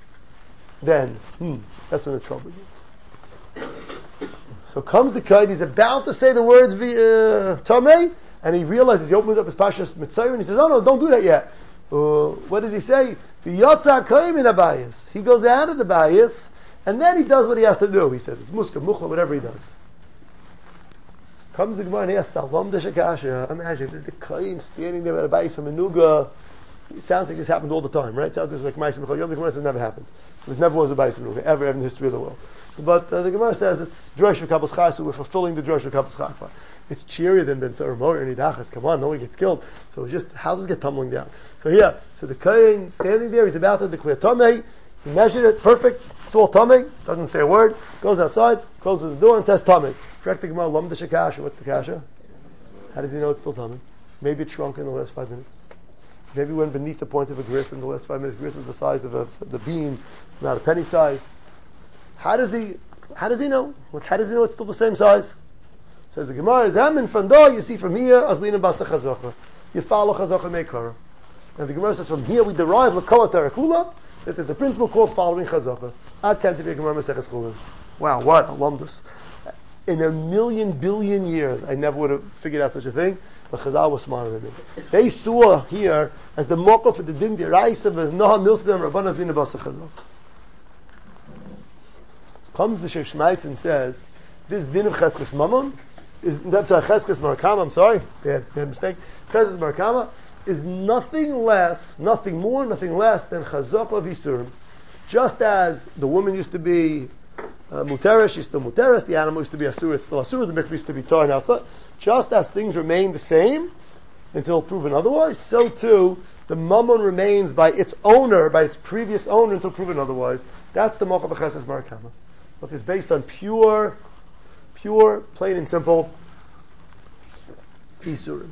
S1: then, that's when the trouble begins. So comes the Kohen, he's about to say the words Tomei, and he realizes, he opens up his Pashas Mitzayir, and he says, no, don't do that yet. What does he say? V'yotza Kohen in a bias. He goes out of the bias, and then he does what he has to do. He says, it's muska, muchla, whatever he does. Comes the Gemara and he asks, Salom de Shakasha. Imagine, there's the Kohen standing there at a bias, a menuga. It sounds like this happened all the time, right? It sounds like Ma'aseh B'chol Yom. The Gemara says it never happened. There never was a bias menuga, ever in the history of the world. But the Gemara says it's Drosh V'Kabbos Chai, so we're fulfilling the Drosh V'Kabbos Chai. It's cheerier than Ben Sar Moir and Idachas. Come on, no one gets killed. So it's just houses get tumbling down. So the Kohen standing there, he's about to declare Tomei. He measured it, perfect. It's all Tomei. Doesn't say a word. Goes outside, closes the door, and says Tomei. Correct the Gemara, Lom de Shekasha. What's the kasha? How does he know it's still Tomei? Maybe it shrunk in the last 5 minutes. Maybe went beneath the point of a gris in the last 5 minutes. Gris is the size of the bean, not a penny size. How does he know? How does he know it's still the same size? Says the Gemara, Zamin Fando, you see from here, Azlina Basa Chazocha. You follow Chazocha Meikara. And the Gemara says from here we derive L'Kol Tarakula, that there's a principle called following Chazocha. Ad Kan Tivei Gemara Maseches Chulin. Wow, what a lumdus. In a million billion years, I never would have figured out such a thing, but Chazal was smarter than me. They saw here as the mocha for the din diraisa of Noha Milsdem Rabban Azlina Basa Chazocha. Comes the Sheikh Shmaitz and says, this din of Cheskes Mammon, that's Cheskes Marakama, I'm sorry, bad mistake. Cheskes Marakama is nothing more, nothing less than Chazak of Yisurim. Just as the woman used to be Muteres, she's still Muteres, the animal used to be Asur, it's still Asur, the mikveh used to be torn outside. Just as things remain the same until proven otherwise, so too the Mammon remains by its owner, by its previous owner until proven otherwise. That's the Mocha of Cheskes Marakama. Look, it's based on pure, plain and simple Isurim.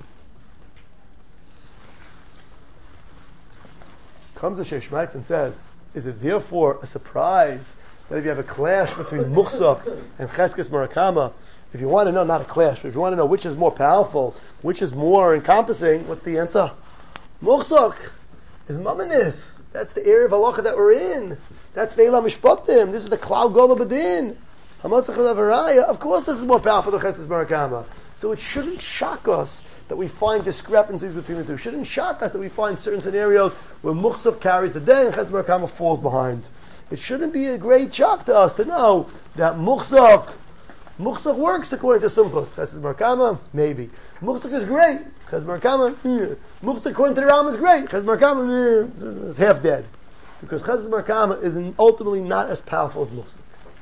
S1: Comes the Sheikh Shmaitz and says, is it therefore a surprise that if you have a clash between Muchzak and Cheskes Marakama, if you want to know, not a clash, but if you want to know which is more powerful, which is more encompassing, what's the answer? Muchzak is Mamanis. That's the area of halacha that we're in. That's Ve'ela Mishpatim. This is the Klal Gola Badin. Hamatzach Levaraya. Of course this is more powerful than Cheskes Marakama. So it shouldn't shock us that we find discrepancies between the two. It shouldn't shock us that we find certain scenarios where Muchzak carries the day and Cheskes Marakama falls behind. It shouldn't be a great shock to us to know that Muchzak works according to Sumchus. Cheskes Marakama, maybe. Muchzak is great. Cheskes Marakama, Muchzak according to the Ram is great. Cheskes Marakama is half dead. Because Cheskes Marakama is ultimately not as powerful as Muchzak.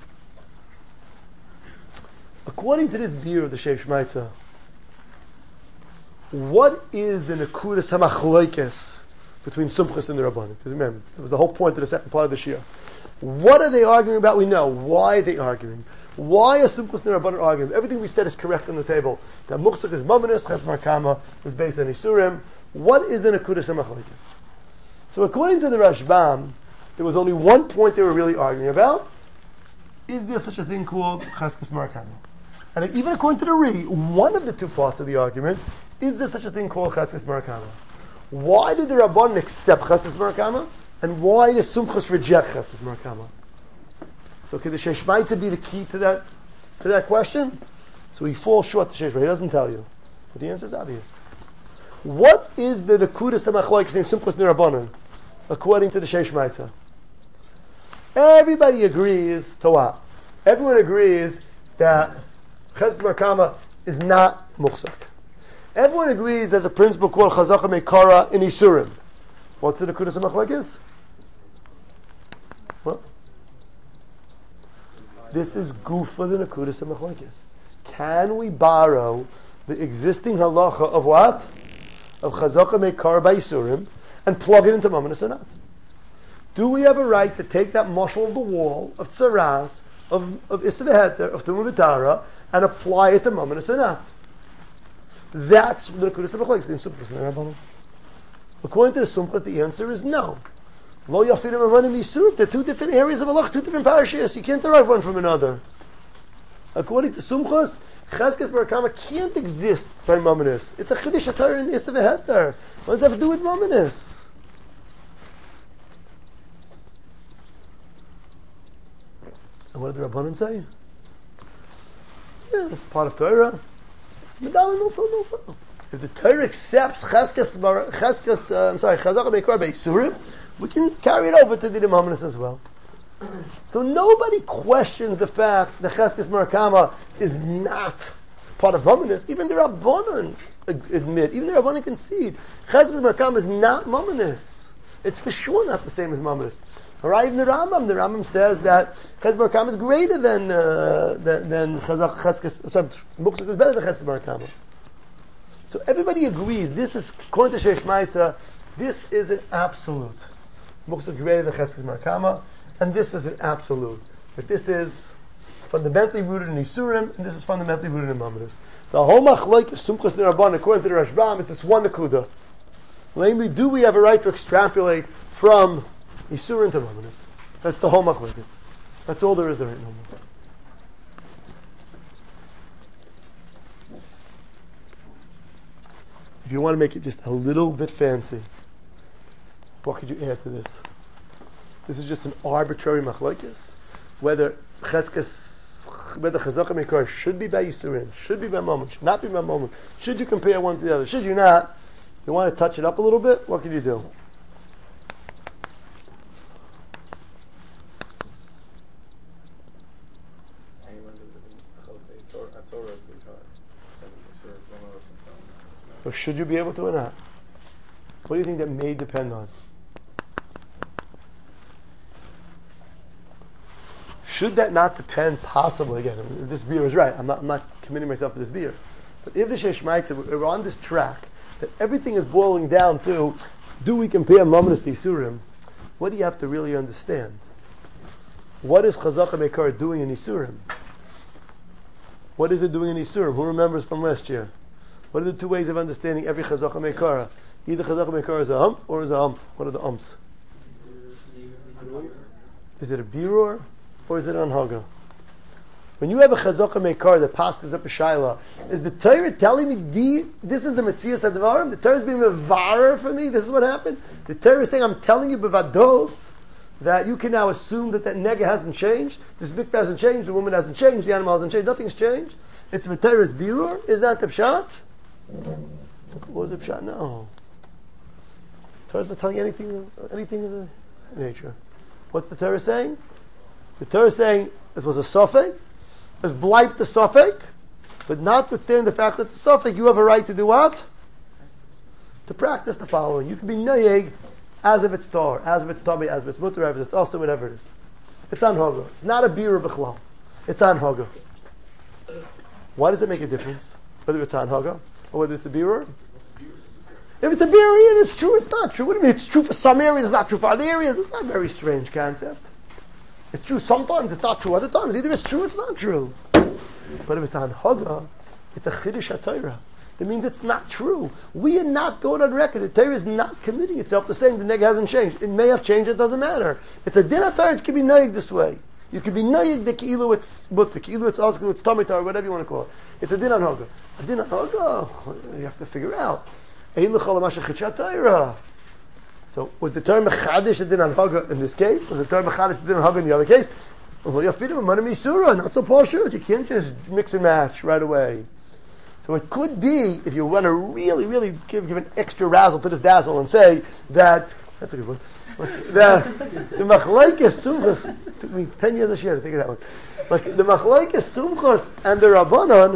S1: According to this beer of the Sheikh Shmaitza, what is the Nekudas HaMachloikes between Sumchus and the Rabbanim? Because remember, it was the whole point of the second part of the Shia. What are they arguing about? We know. Why are they arguing? Why are Sumchus and the Rabbanim arguing? Everything we said is correct on the table. That Muchzak is Mamanis, Cheskes Marakama is based on Isurim. What is the Nekudas HaMachloikes? So according to the Rashbam, There was only one point they were really arguing about. Is there such a thing called Cheskes Marakama? And even according to the Ri, one of the two parts of the argument, is there such a thing called Cheskes Marakama? Why did the Rabbanan accept Cheskes Marakama? And why does Sumchus reject Cheskes Marakama? So could the Sheish Maitza be the key to that question? So he falls short, the Sheish Maitza. He doesn't tell you. But the answer is obvious. What is the Nekudas HaMachloekes in Sumchus Nirabanan, according to the Sheish Maitza? Everybody agrees to what? Everyone agrees that Cheskes Marakama is not Muchsak. Everyone agrees there's a principle called Chazaka Meikara in Isurim. What's the Nekudas HaMachloekes? What? This is Gufa the Nekudas HaMachloekes. Can we borrow the existing halacha of what? Of Chazaka Meikara by Isurim and plug it into Mamonas or not? Do we have a right to take that mashal of the wall, of Tsaras, of Issa V'Heter, of Tumah V'Tara, and apply it to Mamonas or not? That's the Nekudas HaMachloekes in Sumchus and Rabbanan. According to the Sumchus, the answer is no. Lo Yafirim Avanim Yisur. They're two different areas of Allah, two different parashas. You can't derive one from another. According to Sumchus, Cheskes Marakama can't exist by Mamonas. It's a Chiddush HaTorah in Issa V'Heter. What does that have to do with Mamonas? And what did the Rabbanan say? Yeah, it's part of Torah. Medalin also. If the Torah accepts Chazaka Meikar Beisurim, we can carry it over to the Mamonas as well. So nobody questions the fact that Cheskes Marakama is not part of Mamonas. Even the Rabbanan admit, even the Rabbanan concede, Cheskes Marakama is not Mamonas. It's for sure not the same as Mamonas. Right in the Rambam says that Cheskes Marakama is greater than Cheskes. Muchsak is better than Cheskes Marakama. So everybody agrees. This is, according to Sheish Maitza, this is an absolute. Muchsak is greater than Cheskes Marakama, and this is an absolute. But this is fundamentally rooted in Isurim, and this is fundamentally rooted in Mamonas. The whole Machlokes Sumchus Nirabanan, according to the Rashbam, it's this one Nekuda. Namely, do we have a right to extrapolate from Isurim to Mamonas? That's the whole Machlokes. That's all there is there right now. If you want to make it just a little bit fancy, what could you add to this? This is just an arbitrary Machlokes. Whether Chazaka Meikar should be by Yisurim, should be by Mammon, should not be by Mammon. Should you compare one to the other? Should you not? You want to touch it up a little bit? What can you do? Or should you be able to or not? What do you think that may depend on? Should that not depend possibly, again, if this beer is right, I'm not committing myself to this beer, but if the Sheish Maitza, we're on this track, that everything is boiling down to, do we compare Mamonas to Isurim? What do you have to really understand? What is Chazaka Meikar doing in Isurim? What is it doing in Isurim? Who remembers from last year? What are the two ways of understanding every Chazaka Meikara? Either Chazaka Meikara is a hum or is a hum. What are the ums? Is it a birur or is it an haga? When you have a Chazaka Meikara that passes up a shaila, is the Torah telling me this is the Metzias Advarim? The Torah is being mevarer for me? This is what happened? The Torah is saying, I'm telling you bevados that you can now assume that nega hasn't changed, this mikveh hasn't changed, the woman hasn't changed, the animal hasn't changed, nothing's changed. It's the Torah's birur. Is that the pshat? What was the pshat? No. Torah's not telling you anything of the nature. What's the Torah saying? The Torah is saying this was a suffix, as bleibt the suffix, but notwithstanding the fact that it's a suffix, you have a right to do what? To practice the following. You can be nayeg as if it's tar, as if it's tabi, as if it's mutter, as if it's also whatever it is. It's on haga. It's not a birur b'chlal. It's on haga. Why does it make a difference whether it's on haga or whether it's a birur? If it's a birur, it's true, it's not true. What do you mean? It's true for some areas, it's not true for other areas. It's not a very strange concept. It's true sometimes, it's not true other times. Either it's true, it's not true. But if it's on haga, it's a chiddush HaTorah. that means it's not true. We are not going on record. The Torah is not committing itself to saying the neg hasn't changed. It may have changed, it doesn't matter. It's a din HaTorah, it can be noyeg this way. You can be noyeg the ki'ilu it's mutter, ki'ilu it's askel, it's tamitar, whatever you want to call it. It's a din hanhaga. A din hanhaga, you have to figure out. So was the term mechadish a din hanhaga in this case? Was the term mechadish a din hanhaga in the other case? Not so partial. You can't just mix and match right away. So it could be, if you want to really, really give an extra razzle to this dazzle and say that, that's a good one, the machlokes sumchos, took me 10 years a year to think of that one. Like the machlokes sumchos and the Rabbanon,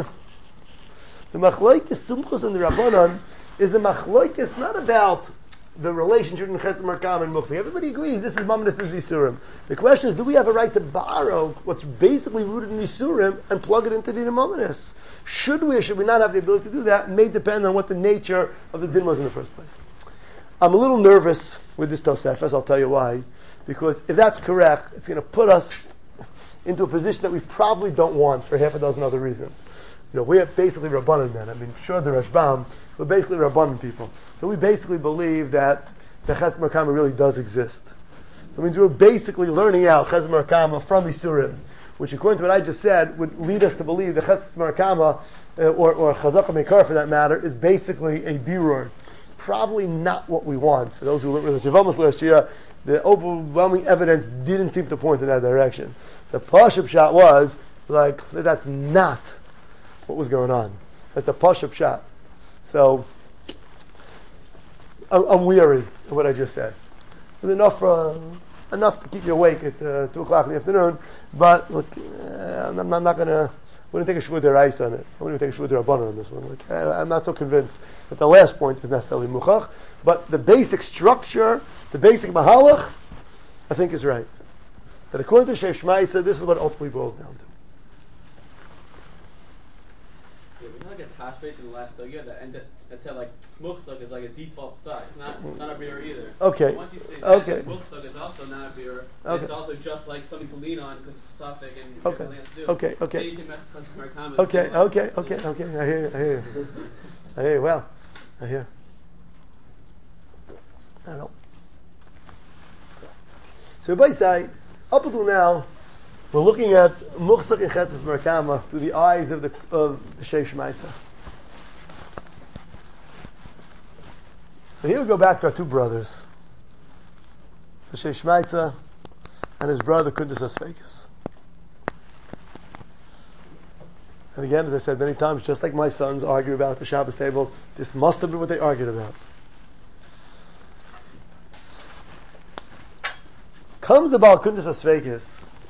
S1: is a machlokes not about the relationship in Chesed Merkam and Muksik. Everybody agrees this is Mamonis, this is Yisurim. The question is, do we have a right to borrow what's basically rooted in Yisurim and plug it into the Mamonis? Should we or should we not have the ability to do that? It may depend on what the nature of the din was in the first place. I'm a little nervous with this Tosefes, I'll tell you why. Because if that's correct, it's going to put us into a position that we probably don't want for half a dozen other reasons. You know, we are basically Rabbanan men. I mean, sure, the Rashbam, we're basically Rabbanan people. So we basically believe that the Chesed Merkama really does exist. So it means we're basically learning out Chesed Merkama from Yisurim, which according to what I just said, would lead us to believe that Chesed Merkama, or Chazaka Mekar for that matter, is basically a birur. Probably not what we want. For those who learned with the Shavamas last year, the overwhelming evidence didn't seem to point in that direction. The Pashup shot was, like, that's not what was going on. That's the Pashup shot. So, I'm weary of what I just said. It was enough to keep you awake at 2 o'clock in the afternoon, but look, I'm not going to, wouldn't take a shvud deraisa on it. I wouldn't take a shvud derabbanan on this one. Like, I'm not so convinced that the last point is necessarily muchach, but the basic structure, the basic mahalach, I think is right. That according to Sheikh Shmaisa, this is what ultimately boils down to.
S2: We not get tashbeit in the last sugya that said like muchzak is like a default side. It's not a beer either.
S1: Okay.
S2: So once you say
S1: Okay.
S2: that muchzak is also not a beer,
S1: Okay.
S2: it's also just like something to lean on because it's a suffix and you
S1: Okay.
S2: have nothing else to do.
S1: Okay. Okay.
S2: Then you say Mes Chesed Merkama is
S1: Okay.
S2: similar.
S1: Okay. I hear you. I hear you. Well, I hear. I don't know. So by say, up until now, we're looking at Muchzak and Chesed Merkama through the eyes of the Sheikh Shmaitza. So here we go back to our two brothers, the Sheikh Shmaitza and his brother Kundus Asvegas. And again, as I said many times, just like my sons argue about the Shabbos table, this must have been what they argued about. Comes the Baal Kundus Asvegas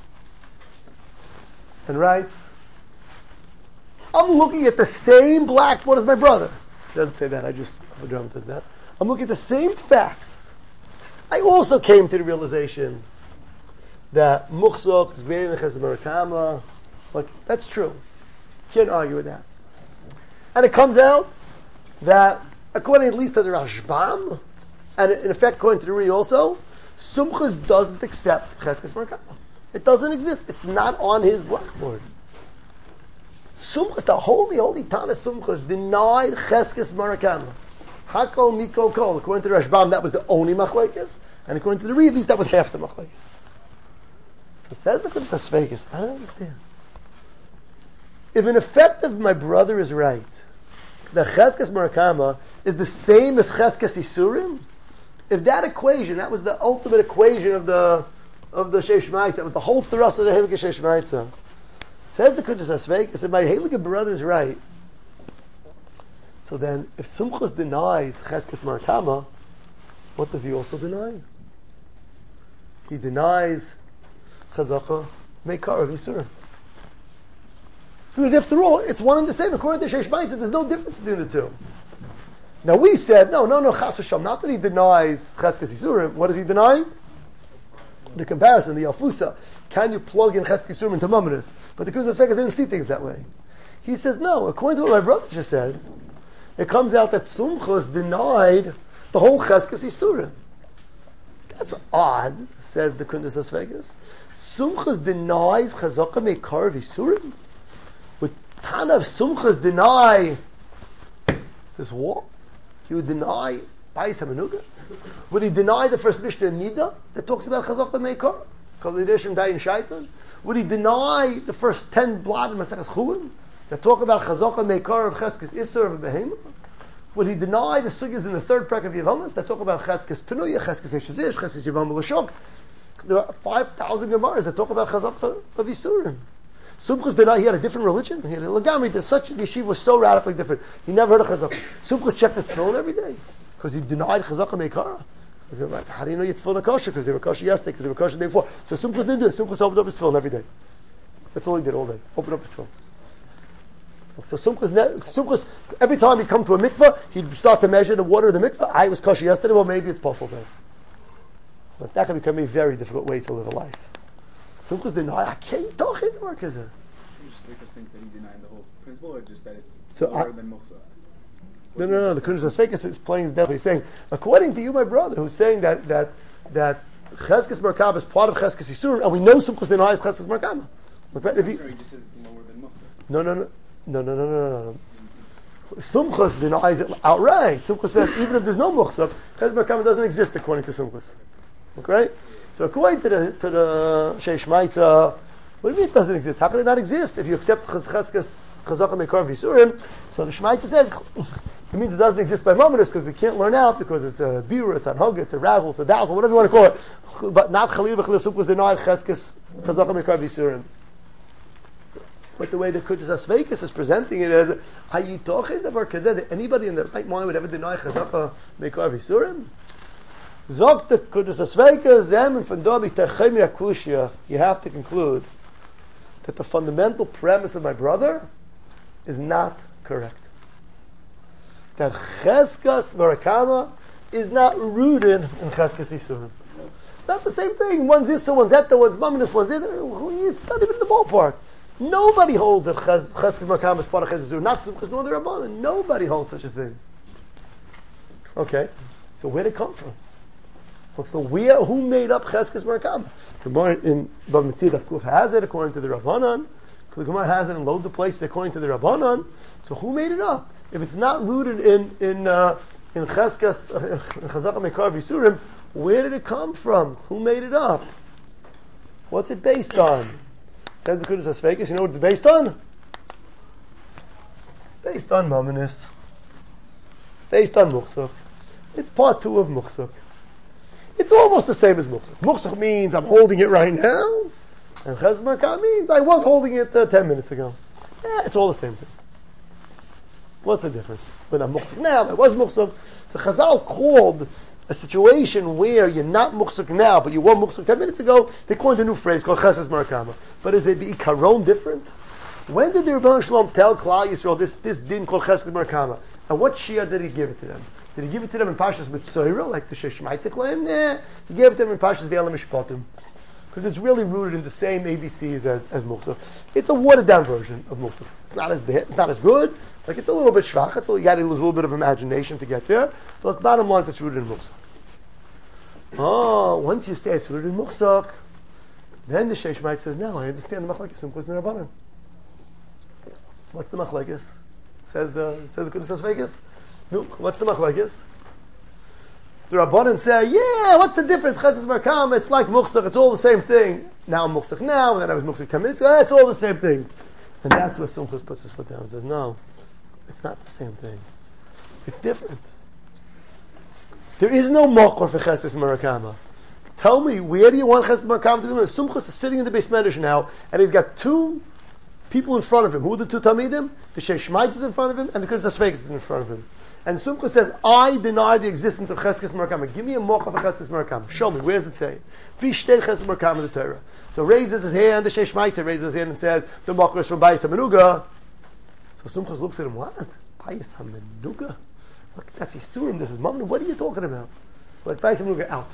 S1: and writes, I'm looking at the same blackboard as my brother. He doesn't say that, I just dramatize that. I'm looking at the same facts. I also came to the realization that Muchzak is greater than Chesed Merkama. Like, that's true. Can't argue with that. And it comes out that, according at least to the Rashbam, and in effect according to the Ri also, Sumchus doesn't accept Chesed Merkama. It doesn't exist. It's not on his blackboard. Sumchus, the holy Tana Sumchus, denied Cheskes Merkama. Hakol Mikol Kol. According to the Rashbam, that was the only machlekes, and according to the Ri, at least that was half the machlekes. So says the Kundus Asvegas, I don't understand. If in effect if my brother is right, that Cheskes Merkama is the same as Cheskes Isurim, if that equation, that was the ultimate equation of the Sheikh Shmaitza, that was the whole thrust of the Heilige Sheikh Shmaitza. Says the Kundus Asvegas, if my Heilige brother is right, so then, if Sumchus denies Cheskes Merkama, what does he also deny? He denies Chazaka Meikar of Yisurim. Because after all, it's one and the same. According to Sheikh Shmaitza, there's no difference between the two. Now we said, no, Chas v'sham, not that he denies Cheskes Yisurim. What does he deny? The comparison, the Alfusa. Can you plug in Cheskes Yisurim into Mamonis? But the Kundus Asvegas didn't see things that way. He says, no, according to what my brother just said, it comes out that Sumchus denied the whole Cheskes Yisurim. That's odd, says the Kundus Asvegas. Sumchus denies Chazaka Meikar Yisurim? Would Tana of Sumchus deny this wall? He would deny Bayis HaMenuga? Would he deny the first Mishnah in Nida that talks about Chazak Meikar? Kalideshim Dayin Shaitan? Would he deny the first 10 blad in Maseches Chulin that talk about Chazak Meikar of Cheskes Isser of Behema? Would he deny the sugyas in the third parak of Yevamos that talk about Cheskes Penuya, Cheskes Eshezish, Cheskes Yevam L'Shok? There are 5,000 Gemaras that talk about Chazak of Yisurim. Sumchus denied he had a different religion. He had a Lagami. Such a yeshiva was so radically different. He never heard of Chazak. Sumchus checked his tefillin every day because he denied Chazak Meikara. How do you know your tefillin are kosher? Because they were kosher yesterday, because they were kosher the day before. So Sumchus didn't do it. Sumchus opened up his tefillin every day. That's all he did all day. Open up his tefillin. So Sumchus, every time he'd come to a mikveh, he'd start to measure the water of the mikveh. I was kosher yesterday, well maybe it's possible then. But that can become a very difficult way to live a life. Sumchus denied, I can't talk in the work, is it?
S3: Sumchus thinks that he denied the whole principle, or just that it's lower than Muchsa?
S1: No. The Kunuz HaSfeikis is playing the devil. He's saying, according to you, my brother, who's saying that Cheskes Merkabah is part of Cheskes Yisurim, and we know Sumchus denies Cheskes Merkabah.
S3: If he just says it's lower than Muchsa.
S1: No. Sumchus denies it outright. Sumchus says even if there's no Muchsa, Cheskes Merkabah doesn't exist according to Sumchus. Okay? So according to the Sheish Maitza, what do you mean it doesn't exist? How can it not exist if you accept Cheskes Chazak Meikar V'Yisurim? So the Shemaitza said it means it doesn't exist by Maimonides because we can't learn out because it's a birur, it's a hug, it's a razzle, it's a dazzle, whatever you want to call it. But not Chalil B'Chalil Sumchus denied Cheskes Chazak Meikar V'Yisurim. But the way the Kunuz HaSfeikis is presenting it is, are you talking about that anybody in their right mind would ever deny Chazak Meikar V'Yisurim? Zog the Kunuz HaSfeikis Zem and Fandobi Terchemi Akushia. You have to conclude that the fundamental premise of my brother is not correct. That Cheskes Merakama is not rooted in Cheskes Yisurim. It's not the same thing. One's Issa, one's Etta, one's Maminus, one's Etta. It's not even in the ballpark. Nobody holds that Cheskes Merakama is part of Cheskes Yisurim. Not Sumchus nor the Rabbanan. Nobody holds such a thing. Okay, so where did it come from? So who made up Cheskes Merakama? Gemara in Bava Metzia Kuf has it according to the Rabbanan. The Gemara has it in loads of places according to the Rabbanan. So who made it up? If it's not rooted in Cheskes Chazak Meikar V'Yisurim, where did it come from? Who made it up? What's it based on? Says the Kunuz HaSfeikis. You know what it's based on? It's based on Maimonides. Based on Muchsuk. It's part 2 of Muchsuk. It's almost the same as Muchsuk. Muchsuk means I'm holding it right now, and Cheskes Merakama means I was holding it 10 minutes ago. It's all the same thing. What's the difference? When I'm Muchsuk now, I was Muchsuk. So Chazal called a situation where you're not Muchsuk now, but you were Muchsuk 10 minutes ago, they coined a new phrase called Cheskes Merakama. But is it the Ikaron different? When did the Rebbeinu Shalom tell Klal Yisrael this din called Cheskes Merakama? And what Shia did he give it to them? Did he give it to them in Pashas Mitzorah, like the Sheish Maitzik claim? Nah. He gave it to them in Pashas Ve'elam Mishpatim. Because it's really rooted in the same ABCs as Muchsuk. It's a watered down version of Muchsuk. It's not as bad, it's not as good. Like it's a little bit shvach. You got to lose a little bit of imagination to get there. But bottom line, it's rooted in Muchsuk. Oh, once you say it's rooted in Muchsuk, then the Sheish Maitzik says, "No, I understand the machlekes Sumchus and Rabbanan." What's the machlekes? Says the Kunuz HaSfeikis. No, what's the machlekes? The Rabbanan say, yeah, what's the difference? Cheskes Merakama, it's like Muchsuk, it's all the same thing. Now I'm Muchsuk now, and then I was Muchsuk 10 minutes ago, it's all the same thing. And that's where Sumchus puts his foot down and says, no, it's not the same thing. It's different. There is no Mokor for Cheskes Merakama. Tell me, where do you want Cheskes Merakama to be? Sumchus is sitting in the Beis Medrash now, and he's got 2 people in front of him. Who are the 2 Talmidim? The Sheish Maitzik is in front of him, and the Kunuz HaSfeikis is in front of him. And Sumchus says, I deny the existence of Cheskes Merakama. Give me a mocha for Cheskes Merakama. Show me, where does it say? V'shtei Cheskes Merakama the Torah. So raises his hand, the Sheish Maitzik raises his hand and says, the mocha is from Bayis HaMenuga. So Sumchus looks at him, what? Bayis HaMenuga? Look, that's Yisurim, this is Mamnu. What are you talking about? Like Bayis HaMenuga out.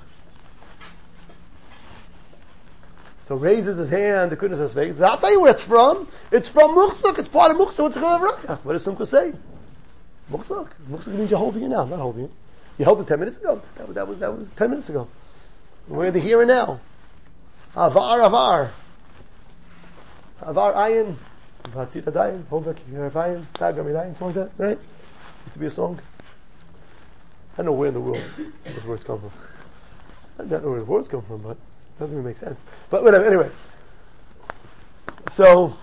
S1: So raises his hand, the Kunuz HaSfeikis says, I'll tell you where it's from. It's from Muchsuk, it's part of Muchsuk. What's the Chalav Raka? What does Sumchus say? Muchsuk. Muchsuk means you're holding it now, not holding it. You held it 10 minutes ago. That was 10 minutes ago. We're the here and now. Avar. Avar ayin. Vatita dayin. Hovek ayin. Tagami dayin. Something like that, right? Used to be a song. I don't know where in the world those words come from. I don't know where the words come from, but it doesn't even make sense. But whatever, anyway. So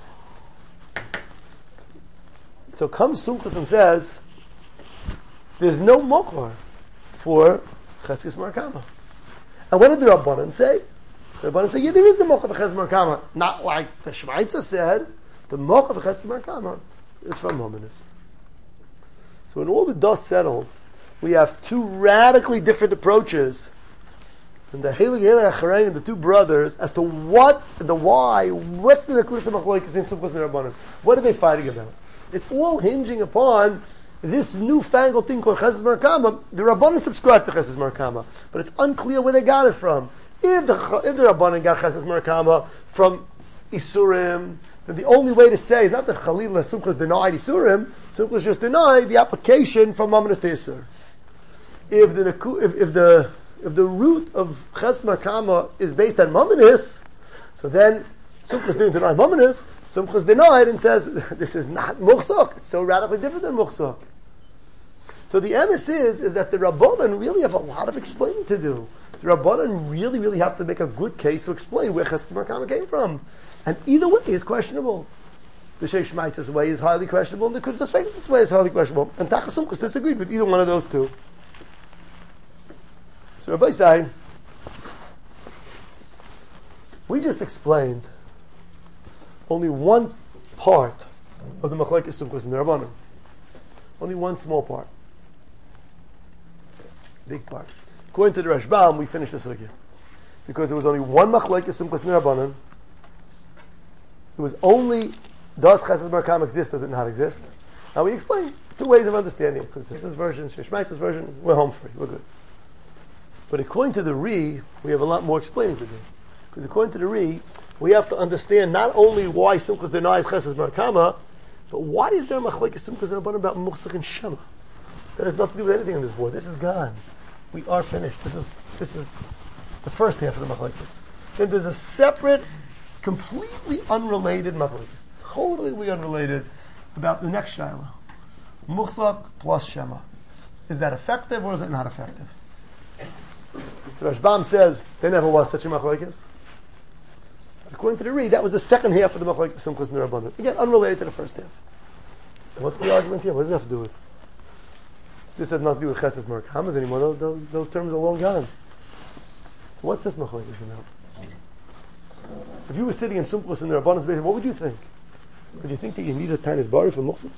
S1: comes Sumchus and says, there's no mokor for Cheskes Markama. And what did the Rabbanan say? The Rabbanan said, yeah, there is a mokor for Cheskes Markama. Not like the Shmaitza said. The mokor for Cheskes Markama is from Mominus. So when all the dust settles, we have two radically different approaches and the Heilig Acharayim and the two brothers as to what and the why. What's the Nekudas HaMachlokas in Sumchus and Rabbanan? What are they fighting about? It's all hinging upon this newfangled thing called Chesed Markama. The Rabbanan subscribe to Chesed Markama, but it's unclear where they got it from. If the Rabbanan got Chesed Markama from Isurim, then the only way to say is not that Chalila Sumchus denied Isurim, Sumchus just denied the application from Mamonis to Isur. If the root of Chesed Markama is based on Mamonis, so then Sumchus didn't deny Mamonis, Sumchus denied and says, this is not Muchsok. It's so radically different than Muchsok. So the emes is that the Rabbanan really have a lot of explaining to do. The Rabbanan really have to make a good case to explain where Chesed Markama came from. And either way is questionable. The Sheish Shmaita's way is highly questionable, and the Kudzas Vegas' way is highly questionable. And Tachas Sumchus disagreed with either one of those two. So Rabbi say, we just explained only one part of the Machlekes Sumchus and the Rabbanan. Only one small part. Big part. According to the Rashbam, we finished this again. Because there was only one Machlekes Sumchus and the Rabbanan. It was only, does Chesed Markama exist, does it not exist? Now we explain two ways of understanding it. Because this is version, Sheshmait's version, we're home free, we're good. But according to the Ri, we have a lot more explaining to do. Because according to the Ri, we have to understand not only why Sumchus denies Chesed Markama, but why is there a Machlekes Sumchus and Rabbanan about Muchsach and Shema? That has nothing to do with anything on this board. This is gone. We are finished. This is the first half of the Machlekes. Then there's a separate, completely unrelated Machlekes, totally unrelated, about the next Shaila. Muchsach plus Shema. Is that effective or is it not effective? The Rashbam says there never was such a Machlekes. According to the Ri, that was the second half of the Machlekes Sumchus and Rabbanan. Again, unrelated to the first half. And what's the argument here? What does it have to do with? This has nothing to do with Chesed Markamas anymore. Those terms are long gone. So what's this Machlekes about? If you were sitting in Sumchus and the Rabbanan's basement, what would you think? Would you think that you need a tiny bari for Muchsach?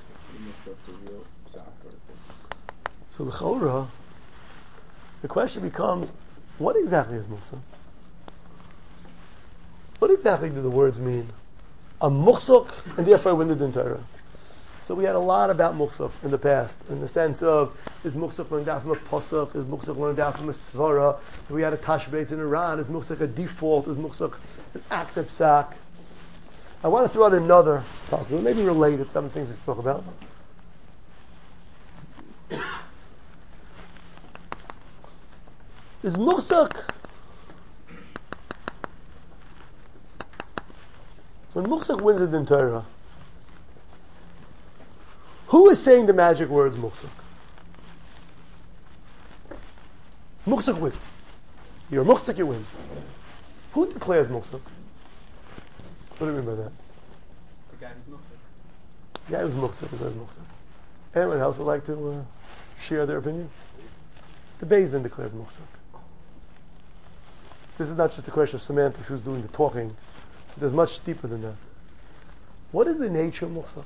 S1: So the Chorah, the question becomes, what exactly is Muchsach? What exactly do the words mean? A Muchsach, and therefore I win the Din Torah. So we had a lot about Muchsach in the past, in the sense of, is Muchsach learned out from a Pasuk? Is Muchsach learned out from a Svara? We had a Tashbeit in Iran. Is Muchsach a default? Is Muchsach an active psak? I want to throw out another possibility, maybe related to some things we spoke about. Is Muchsach, when Muchsach wins the Din Torah, who is saying the magic words Muchsach? Muchsach wins. You're Muchsach, you win. Who declares Muchsach? What do you mean by that?
S2: The guy who's Muchsach.
S1: The guy who's Muchsach declares Muchsach. Anyone else would like to share their opinion? The Beis Din declares Muchsach. This is not just a question of semantics, who's doing the talking. There's much deeper than that. What is the nature of Muchsach?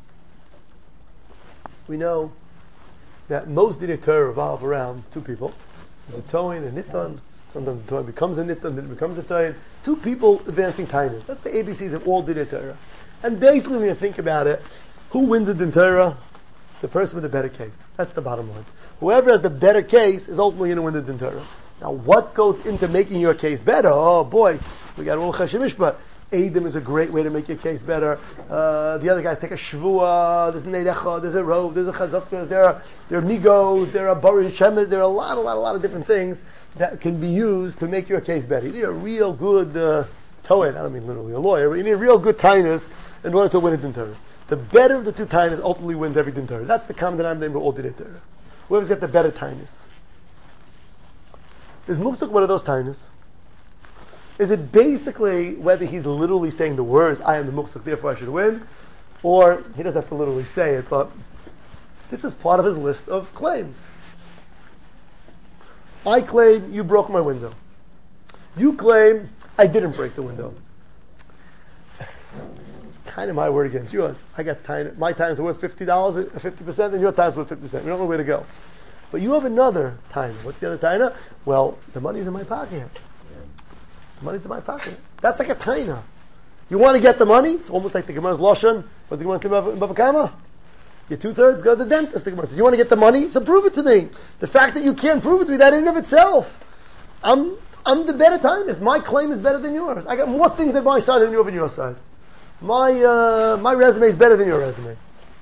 S1: We know that most Dinei Torah revolve around two people. There's a Toin and a Nitan. Sometimes the Toin becomes a Nitan, then it becomes a Toin. Two people advancing Tainas. That's the ABCs of all Dinei Torah. And basically, when you think about it, who wins the Din Torah? The person with the better case. That's the bottom line. Whoever has the better case is ultimately going to win the Din Torah. Now, what goes into making your case better? Oh boy, we got all Chashimish, but Eidim is a great way to make your case better. The other guys take a Shvua, there's a Neidecha, there's a Rov, there's a Chazaknas, there are Migos, there are Bari Shemes, there are a lot of different things that can be used to make your case better. You need a real good Toed, I don't mean literally a lawyer, but you need a real good Tainus in order to win a Din Torah. The better of the two tainas ultimately wins every din Torah. That's the common denominator of all din Torah. Whoever's got the better tainas. Is muksuk one of those tainas? Is it basically whether he's literally saying the words, I am the muksuk, therefore I should win, or he doesn't have to literally say it, but this is part of his list of claims. I claim you broke my window. You claim I didn't break the window. It's kind of my word against yours. I got my times are worth $50, 50%, and your times worth 50%. We don't know where to go. But you have another time. What's the other taina? Well, the money's in my pocket. The money's in my pocket. That's like a taina. You want to get the money? It's almost like the Gemara's Lashon. What's the Gemara say in Bava Kama? You're 2/3, go to the dentist. The Gemara says, you want to get the money? So prove it to me. The fact that you can't prove it to me, that in and of itself. I'm the better tainist. My claim is better than yours. I got more things on my side than you have on your side. My resume is better than your resume.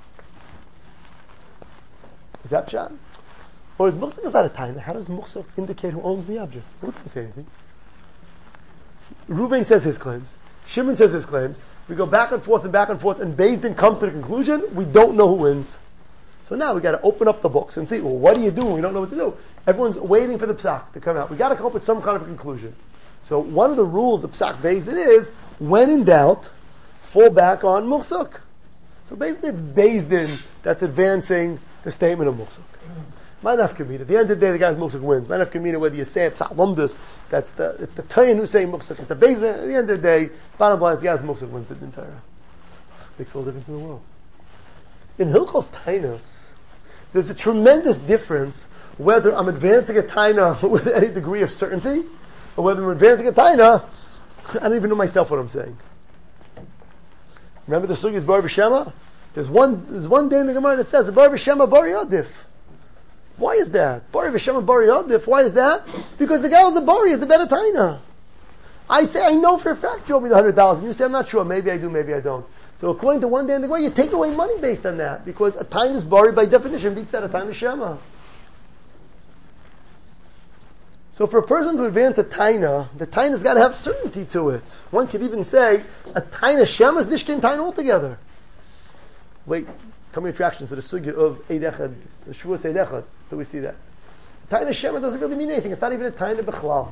S1: Is that pshat? Or is muksuk is not a taina? How does muksuk indicate who owns the object? Who doesn't say anything? Ruvain says his claims. Shimon says his claims. We go back and forth, and Beis Din comes to the conclusion, we don't know who wins. So now we got to open up the books and see, well, what do you do when we don't know what to do? Everyone's waiting for the psak to come out. We got to come up with some kind of a conclusion. So one of the rules of psak Beis Din is, when in doubt, fall back on muksuk. So basically it's Beis Din that's advancing the statement of muksuk. My nafkamina. At the end of the day, the guy's muksuk wins. My nafkamina, whether you say psak lumdus, it's the tayin who's saying muksuk. It's the Beis Din. At the end of the day, bottom line is the guy's muksuk wins the din Torah. Makes all the difference in the world. In Hilchos Tainos, there's a tremendous difference whether I'm advancing a taina with any degree of certainty, or whether I'm advancing a taina, I don't even know myself what I'm saying. Remember the sugis bar v'shema? There's one day in the Gemara that says bar v'shema bar yadif. Why is that? Bar v'shema bar yadif. Why is that? Because the guy who's a bari is the better taina. I say I know for a fact you owe me the $100,000. You say I'm not sure. Maybe I do. Maybe I don't. So according to one day in the Gemara, you take away money based on that because a taina's bari by definition beats that a taina's shema. So for a person to advance a taina, the taina's got to have certainty to it. One could even say a taina shema is nishkin taina altogether. Wait, coming attractions to the sugya of Eid Echad, the Shavuos Eid Echad. Do we see that? A taina shema doesn't really mean anything. It's not even a taina b'chlal.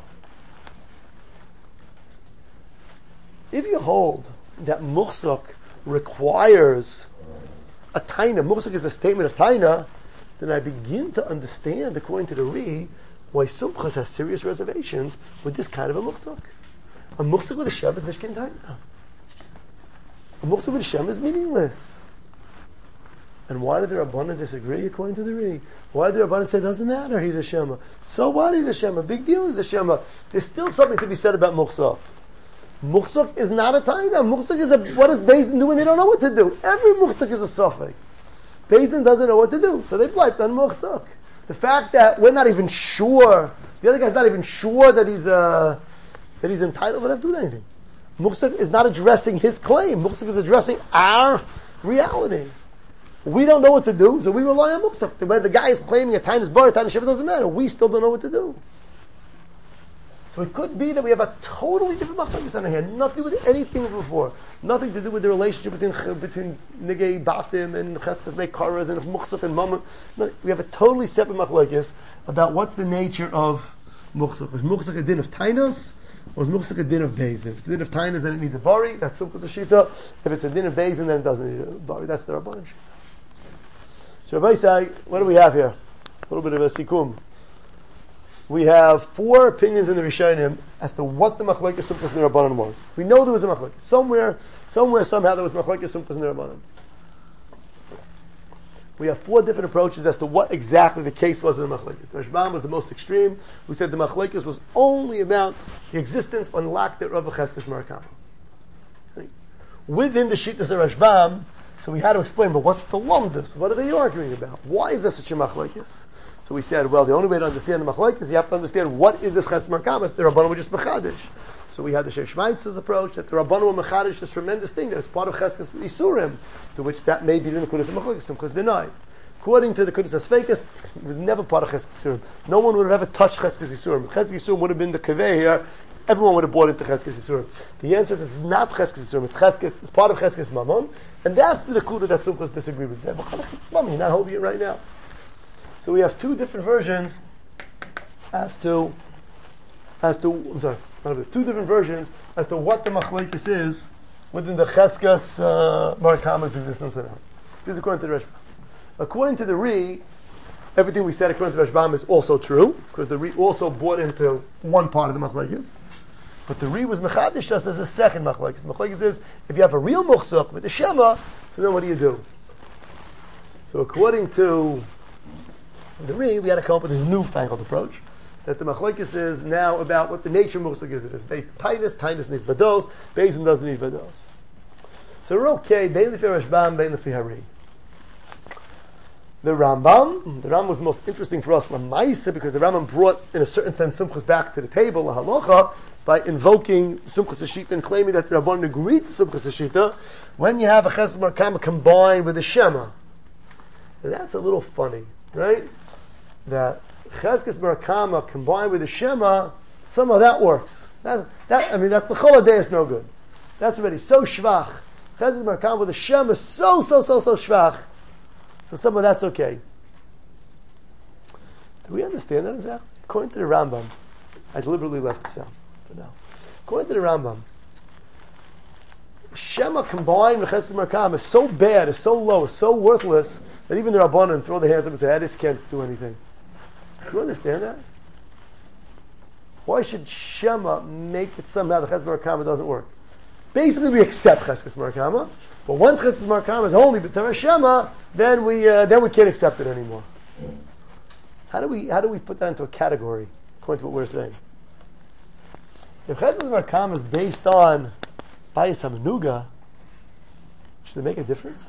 S1: If you hold that muksuk requires a taina, muksuk is a statement of taina, then I begin to understand, according to the Ri, why Sumchas has serious reservations with this kind of a muksuk. A muksuk with a shem is nishkin taina. A muksuk with a shem is meaningless. And why did the Rabbanan disagree according to the Ri? Why did the Rabbanan say it doesn't matter, he's a shema? So what, he's a shema? Big deal, he's a shema. There's still something to be said about muksuk. Muksuk is not a taina. Muksuk is what does Beis Din do when they don't know what to do? Every muksuk is a suffix. Beis Din doesn't know what to do, so they bliped on muksuk. The fact that we're not even sure, the other guy's not even sure that he's entitled, we don't have to do anything. Muksuk is not addressing his claim. Muksuk is addressing our reality. We don't know what to do, so we rely on muksuk. When the guy is claiming a taina's bar, a taina's sheva, doesn't matter. We still don't know what to do. So it could be that we have a totally different machlokes on our hand, nothing with anything before, nothing to do with the relationship between Nigei Batim and Cheskes Meikaras and Muksuk and Mamon. We have a totally separate machlokes about what's the nature of Muksuk. Is Muksuk a din of tainos, or is Muksuk a din of Beis Din? If it's a din of tainos, then it needs a bari. That's Sumchas Shita. If it's a din of Beis Din, then it doesn't need a bari. That's the Rabbanan Shita. So Rabbi say, what do we have here? A little bit of a sikum. We have 4 opinions in the Rishonim as to what the machlokes Sumchas Nirabanan was. We know there was a machlokes. Somewhere, somehow there was machlokes Sumchas Nirabanan. We have 4 different approaches as to what exactly the case was in the machlokes. Rashbam was the most extreme, who said the machlokes was only about the existence or lack thereof of Cheskes Marakam. Within the Shittas of Rashbam, so we had to explain, but what's the lumdus? What are they arguing about? Why is there such a machlokes? So we said, well, the only way to understand the machlokes is you have to understand what is this Cheskes Marakam if the Rabbanan were just mechadish. So we had the Sheish Maitz's approach that the Rabbanan were mechadish this tremendous thing that it's part of Cheskes Yisurim, to which that may be in the Kudas of machlokes, because denied. According to the Kudas Asfekis, it was never part of Cheskes Yisurim. No one would have ever touched Cheskes Yisurim. Cheskes Yisurim would have been the kaveh here, everyone would have bought into Cheskes Yisurim. The answer is it's not Cheskes Yisurim, it's part of Cheskes Mammon, and that's the Nekuda that Simchas disagreed with. Said, what kind of Cheskes Mammon? You're not holding it right now. So we have two different versions as to two different versions as to what the Machlekes is within the Cheskes Marakama's existence. This is according to the Rashbam. According to the Ri, everything we said according to Rashbam is also true, because the Ri also bought into one part of the Machlekes. But the Ri was Mechadish just as a second Machlekes. The Machlekes is, if you have a real Muchsuk with the Shema, so then what do? So according to the Ri, we had to come up with this newfangled approach, that the Machlekes is now about what the nature of Muchsuk is. It is based Tainus needs Vados, Bezin doesn't need Vados. So we're okay, Bein Lefi Rashbam, Bein Lefi Hari. The Rambam was the most interesting for us, Lamaisa, because the Rambam brought, in a certain sense, Simchas back to the table, the halacha, by invoking Simchas Hashita and claiming that the Rabbanan agreed to Simchas Hashita when you have a Chesed Marakama combined with a Shema. And that's a little funny, right? That Chesed Marakama combined with a Shema, somehow that works. That's the Chol HaDei is no good. That's already so shvach. Chesed Marakama with a Shema is so shvach. So some of that's okay. Do we understand that exactly? According to the Rambam, I deliberately left this out for now. According to the Rambam, Shema combined with Chesed Marakam is so bad, is so low, is so worthless, that even the Rabbanan throw their hands up and say, this can't do anything. Do you understand that? Why should Shema make it somehow the Chesed Marakam doesn't work? Basically, we accept Chesed Marakam. But once Chesed Marakam is only B'Torah Shema, then we can't accept it anymore. How do we put that into a category according to what we're saying? If Chesed Marakam is based on Bayis HaMenuga, should it make a difference?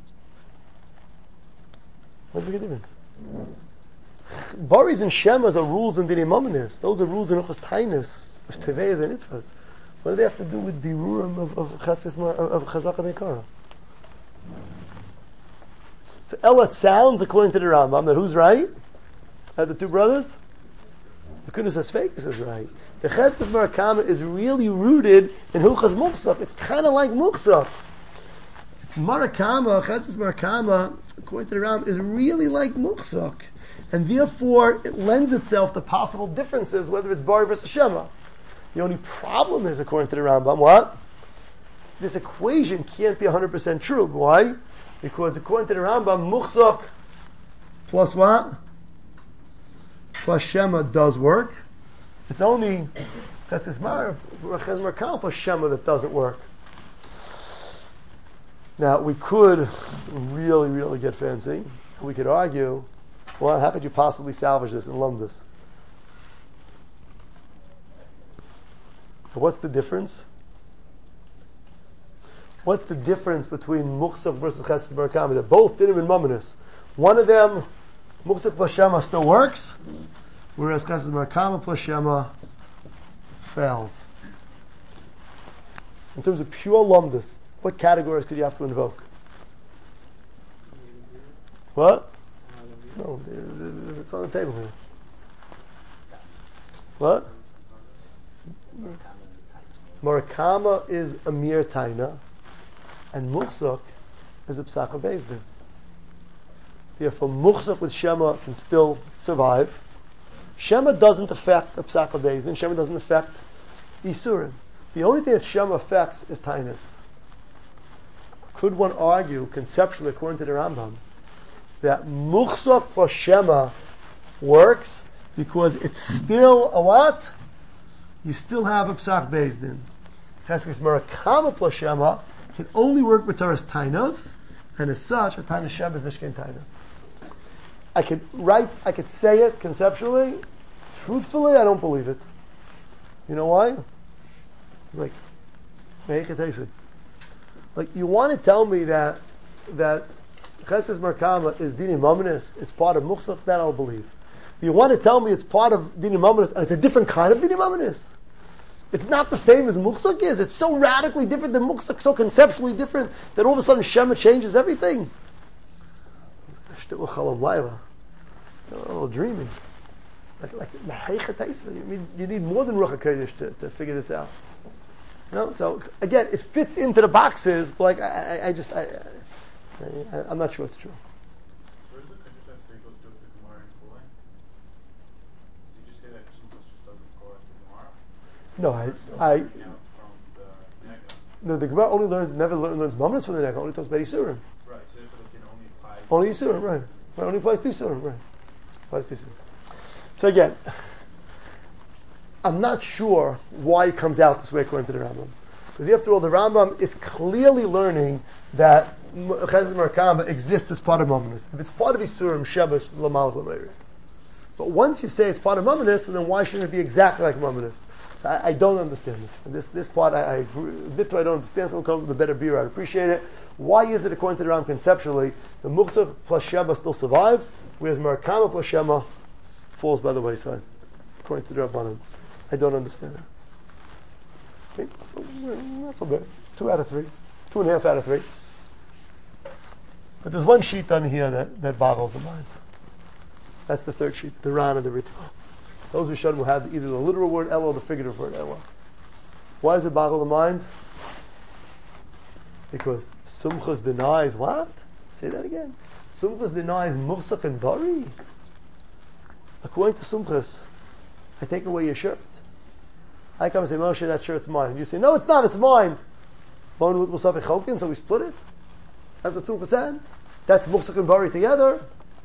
S1: What does it make a difference? Baris and Shemas are rules in Dinei Mamonis. Those are rules in Uchas Tainus, of Teveias and Itfas. What do they have to do with Birurim of Chazaka Mekara? So Ella sounds, according to the Rambam, that who's right? The two brothers? The Kunis HaSfekis is right. The Cheskes Marakama is really rooted in Hilchas Muchsak. It's kind of like Muchsak. It's Marakama, Cheskes Marakama, according to the Rambam, is really like Muchsak. And therefore, it lends itself to possible differences, whether it's Bari versus Shema. The only problem is, according to the Rambam, what? This equation can't be 100% true. Why? Because according to the Rambam, Muchsak plus what? Plus Shema does work. It's only Cheskes Marakam plus Shema that doesn't work. Now, we could really, really get fancy. We could argue, well, how could you possibly salvage this and lump this? What's the difference? What's the difference between Muchsak versus Chesed Marakam? They're both Dinim and Mamonis. One of them, Muchsak plus Shema still works, whereas Chesed Marakam plus Shema fails. In terms of pure lumdus, what categories could you have to invoke? What? No, it's on the table here. What? Marakama is a mere taina, and Muchsak is a psaka beis din. Therefore, Muchsak with Shema can still survive. Shema doesn't affect a psaka beis din. Shema doesn't affect Isurim. The only thing that Shema affects is tainus. Could one argue, conceptually, according to the Rambam, that Muchsak plus Shema works because it's still a what? You still have a psak beis din. Cheskes Marakama plus Shema can only work with Torah's tainos, and as such, a taina Shema is nishkein taina. I could say it conceptually. Truthfully, I don't believe it. You know why? It's like, like you want to tell me that Chesed Marakama is Dinei Mamonis, it's part of Muchsak, that I'll believe. You want to tell me it's part of Dinei Mamonis, and it's a different kind of Dinei Mamonis. It's not the same as Muchsak is. It's so radically different than Muchsak, so conceptually different, that all of a sudden Shema changes everything. A little dreaming. You need more than Ruach HaKodesh to figure this out. So again, it fits into the boxes, but I'm not sure it's true.
S4: Where does the Kedusha Srichos do with the Gemara in Kulei? Did you just say that Srichos just doesn't go after the Gemara?
S1: No, the Gemara never learns Mamonos from the Nega, only talks about Yisurim.
S4: Right, so therefore they can only apply...
S1: Only Yisurim, right. Only applies to Yisurim, right. Applies to Yisurim. So again, I'm not sure why it comes out this way according to the Rambam. Because after all, the Rambam is clearly learning that Chesed Merkaba exists as part of Mamonos. If it's part of Yisurim, Shebash, Lamalach, Lameiri. But once you say it's part of Mamonos, then why shouldn't it be exactly like Mamonos? So I don't understand this. This part I admit to I don't understand. Someone comes with a better beer, I'd appreciate it. Why is it according to the Rambam conceptually the Muksach plus Sheba still survives, whereas Merkaba plus Shema falls by the wayside, according to the Rabbanan? I don't understand it. Okay, so not so bad. 2 out of 3, 2.5 out of 3. But there's one sheet on here that boggles the mind. That's the third sheet, the Ran and the Ritva. Those Rishonim will have either the literal word Elo or the figurative word Elo. Why does it boggle the mind? Because Sumchus denies what? Say that again. Sumchus denies Mursach and Bari. According to Sumchus, I take away your shirt. I come and say, Moshe, that shirt's mine. And you say, no, it's not, it's mine. Bone with Musaf and Cholkin, so we split it. That's what Sumchus said. That's Mursach and Bari together.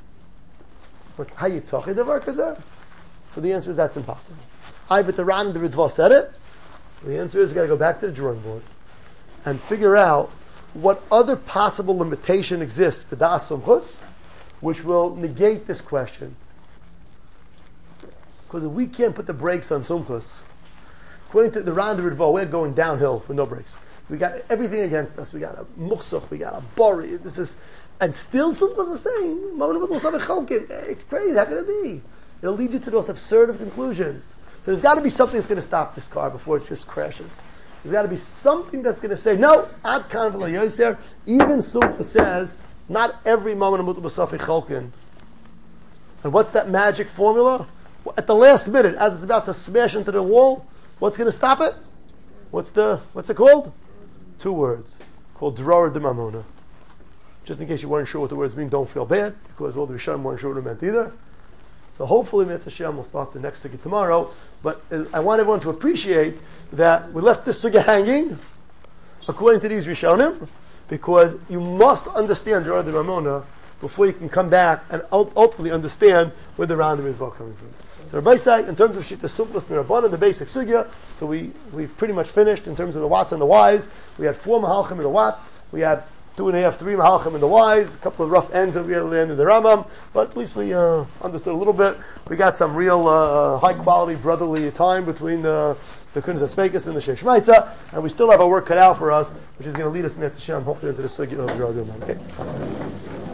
S1: Like, how you talking the Varkazah? So the answer is that's impossible. But the Ran and the Ritva said it. The answer is we've got to go back to the drawing board and figure out what other possible limitation exists b'da'as Sumchus, which will negate this question. Because if we can't put the brakes on Sumchus, according to the Ran and the Ritva, we're going downhill with no brakes. We got everything against us. We got a Muksach, we got a Bari. And still Sumchus is saying, it's crazy. How can it be? It'll lead you to those absurd conclusions. So there's got to be something that's going to stop this car before it just crashes. There's got to be something that's going to say, no, ad kan v'lo yoser. Even Sumchus says, not every moment of Musaf Cholkin. And what's that magic formula? At the last minute, as it's about to smash into the wall, what's going to stop it? What's it called? 2 words. Called Dror de Mamona. Just in case you weren't sure what the words mean, don't feel bad, because all the Rishonim weren't sure what it meant either. So hopefully, Mitzvah Hashem will start the next sugya tomorrow. But I want everyone to appreciate that we left this sugya hanging, according to these Rishonim, because you must understand Dror de Mamona before you can come back and ultimately understand where the Ran and the Ritva are coming from. So Rabbi Say, in terms of Shita Sumchus Mirabbanan, the basic sugya, so we pretty much finished in terms of the Watts and the Whys. We had 4 Mahalchim in the Watts. We had 2.5, 3 Mahalchim in the Whys. A couple of rough ends that we had at the end of the Rambam. But at least we understood a little bit. We got some real high quality brotherly time between the Kunz HaSpeikus and the Sheish Maitza. And we still have our work cut out for us, which is going to lead us, Mitzvah Hashem, hopefully into the sugya of Dror de Mamona. Okay.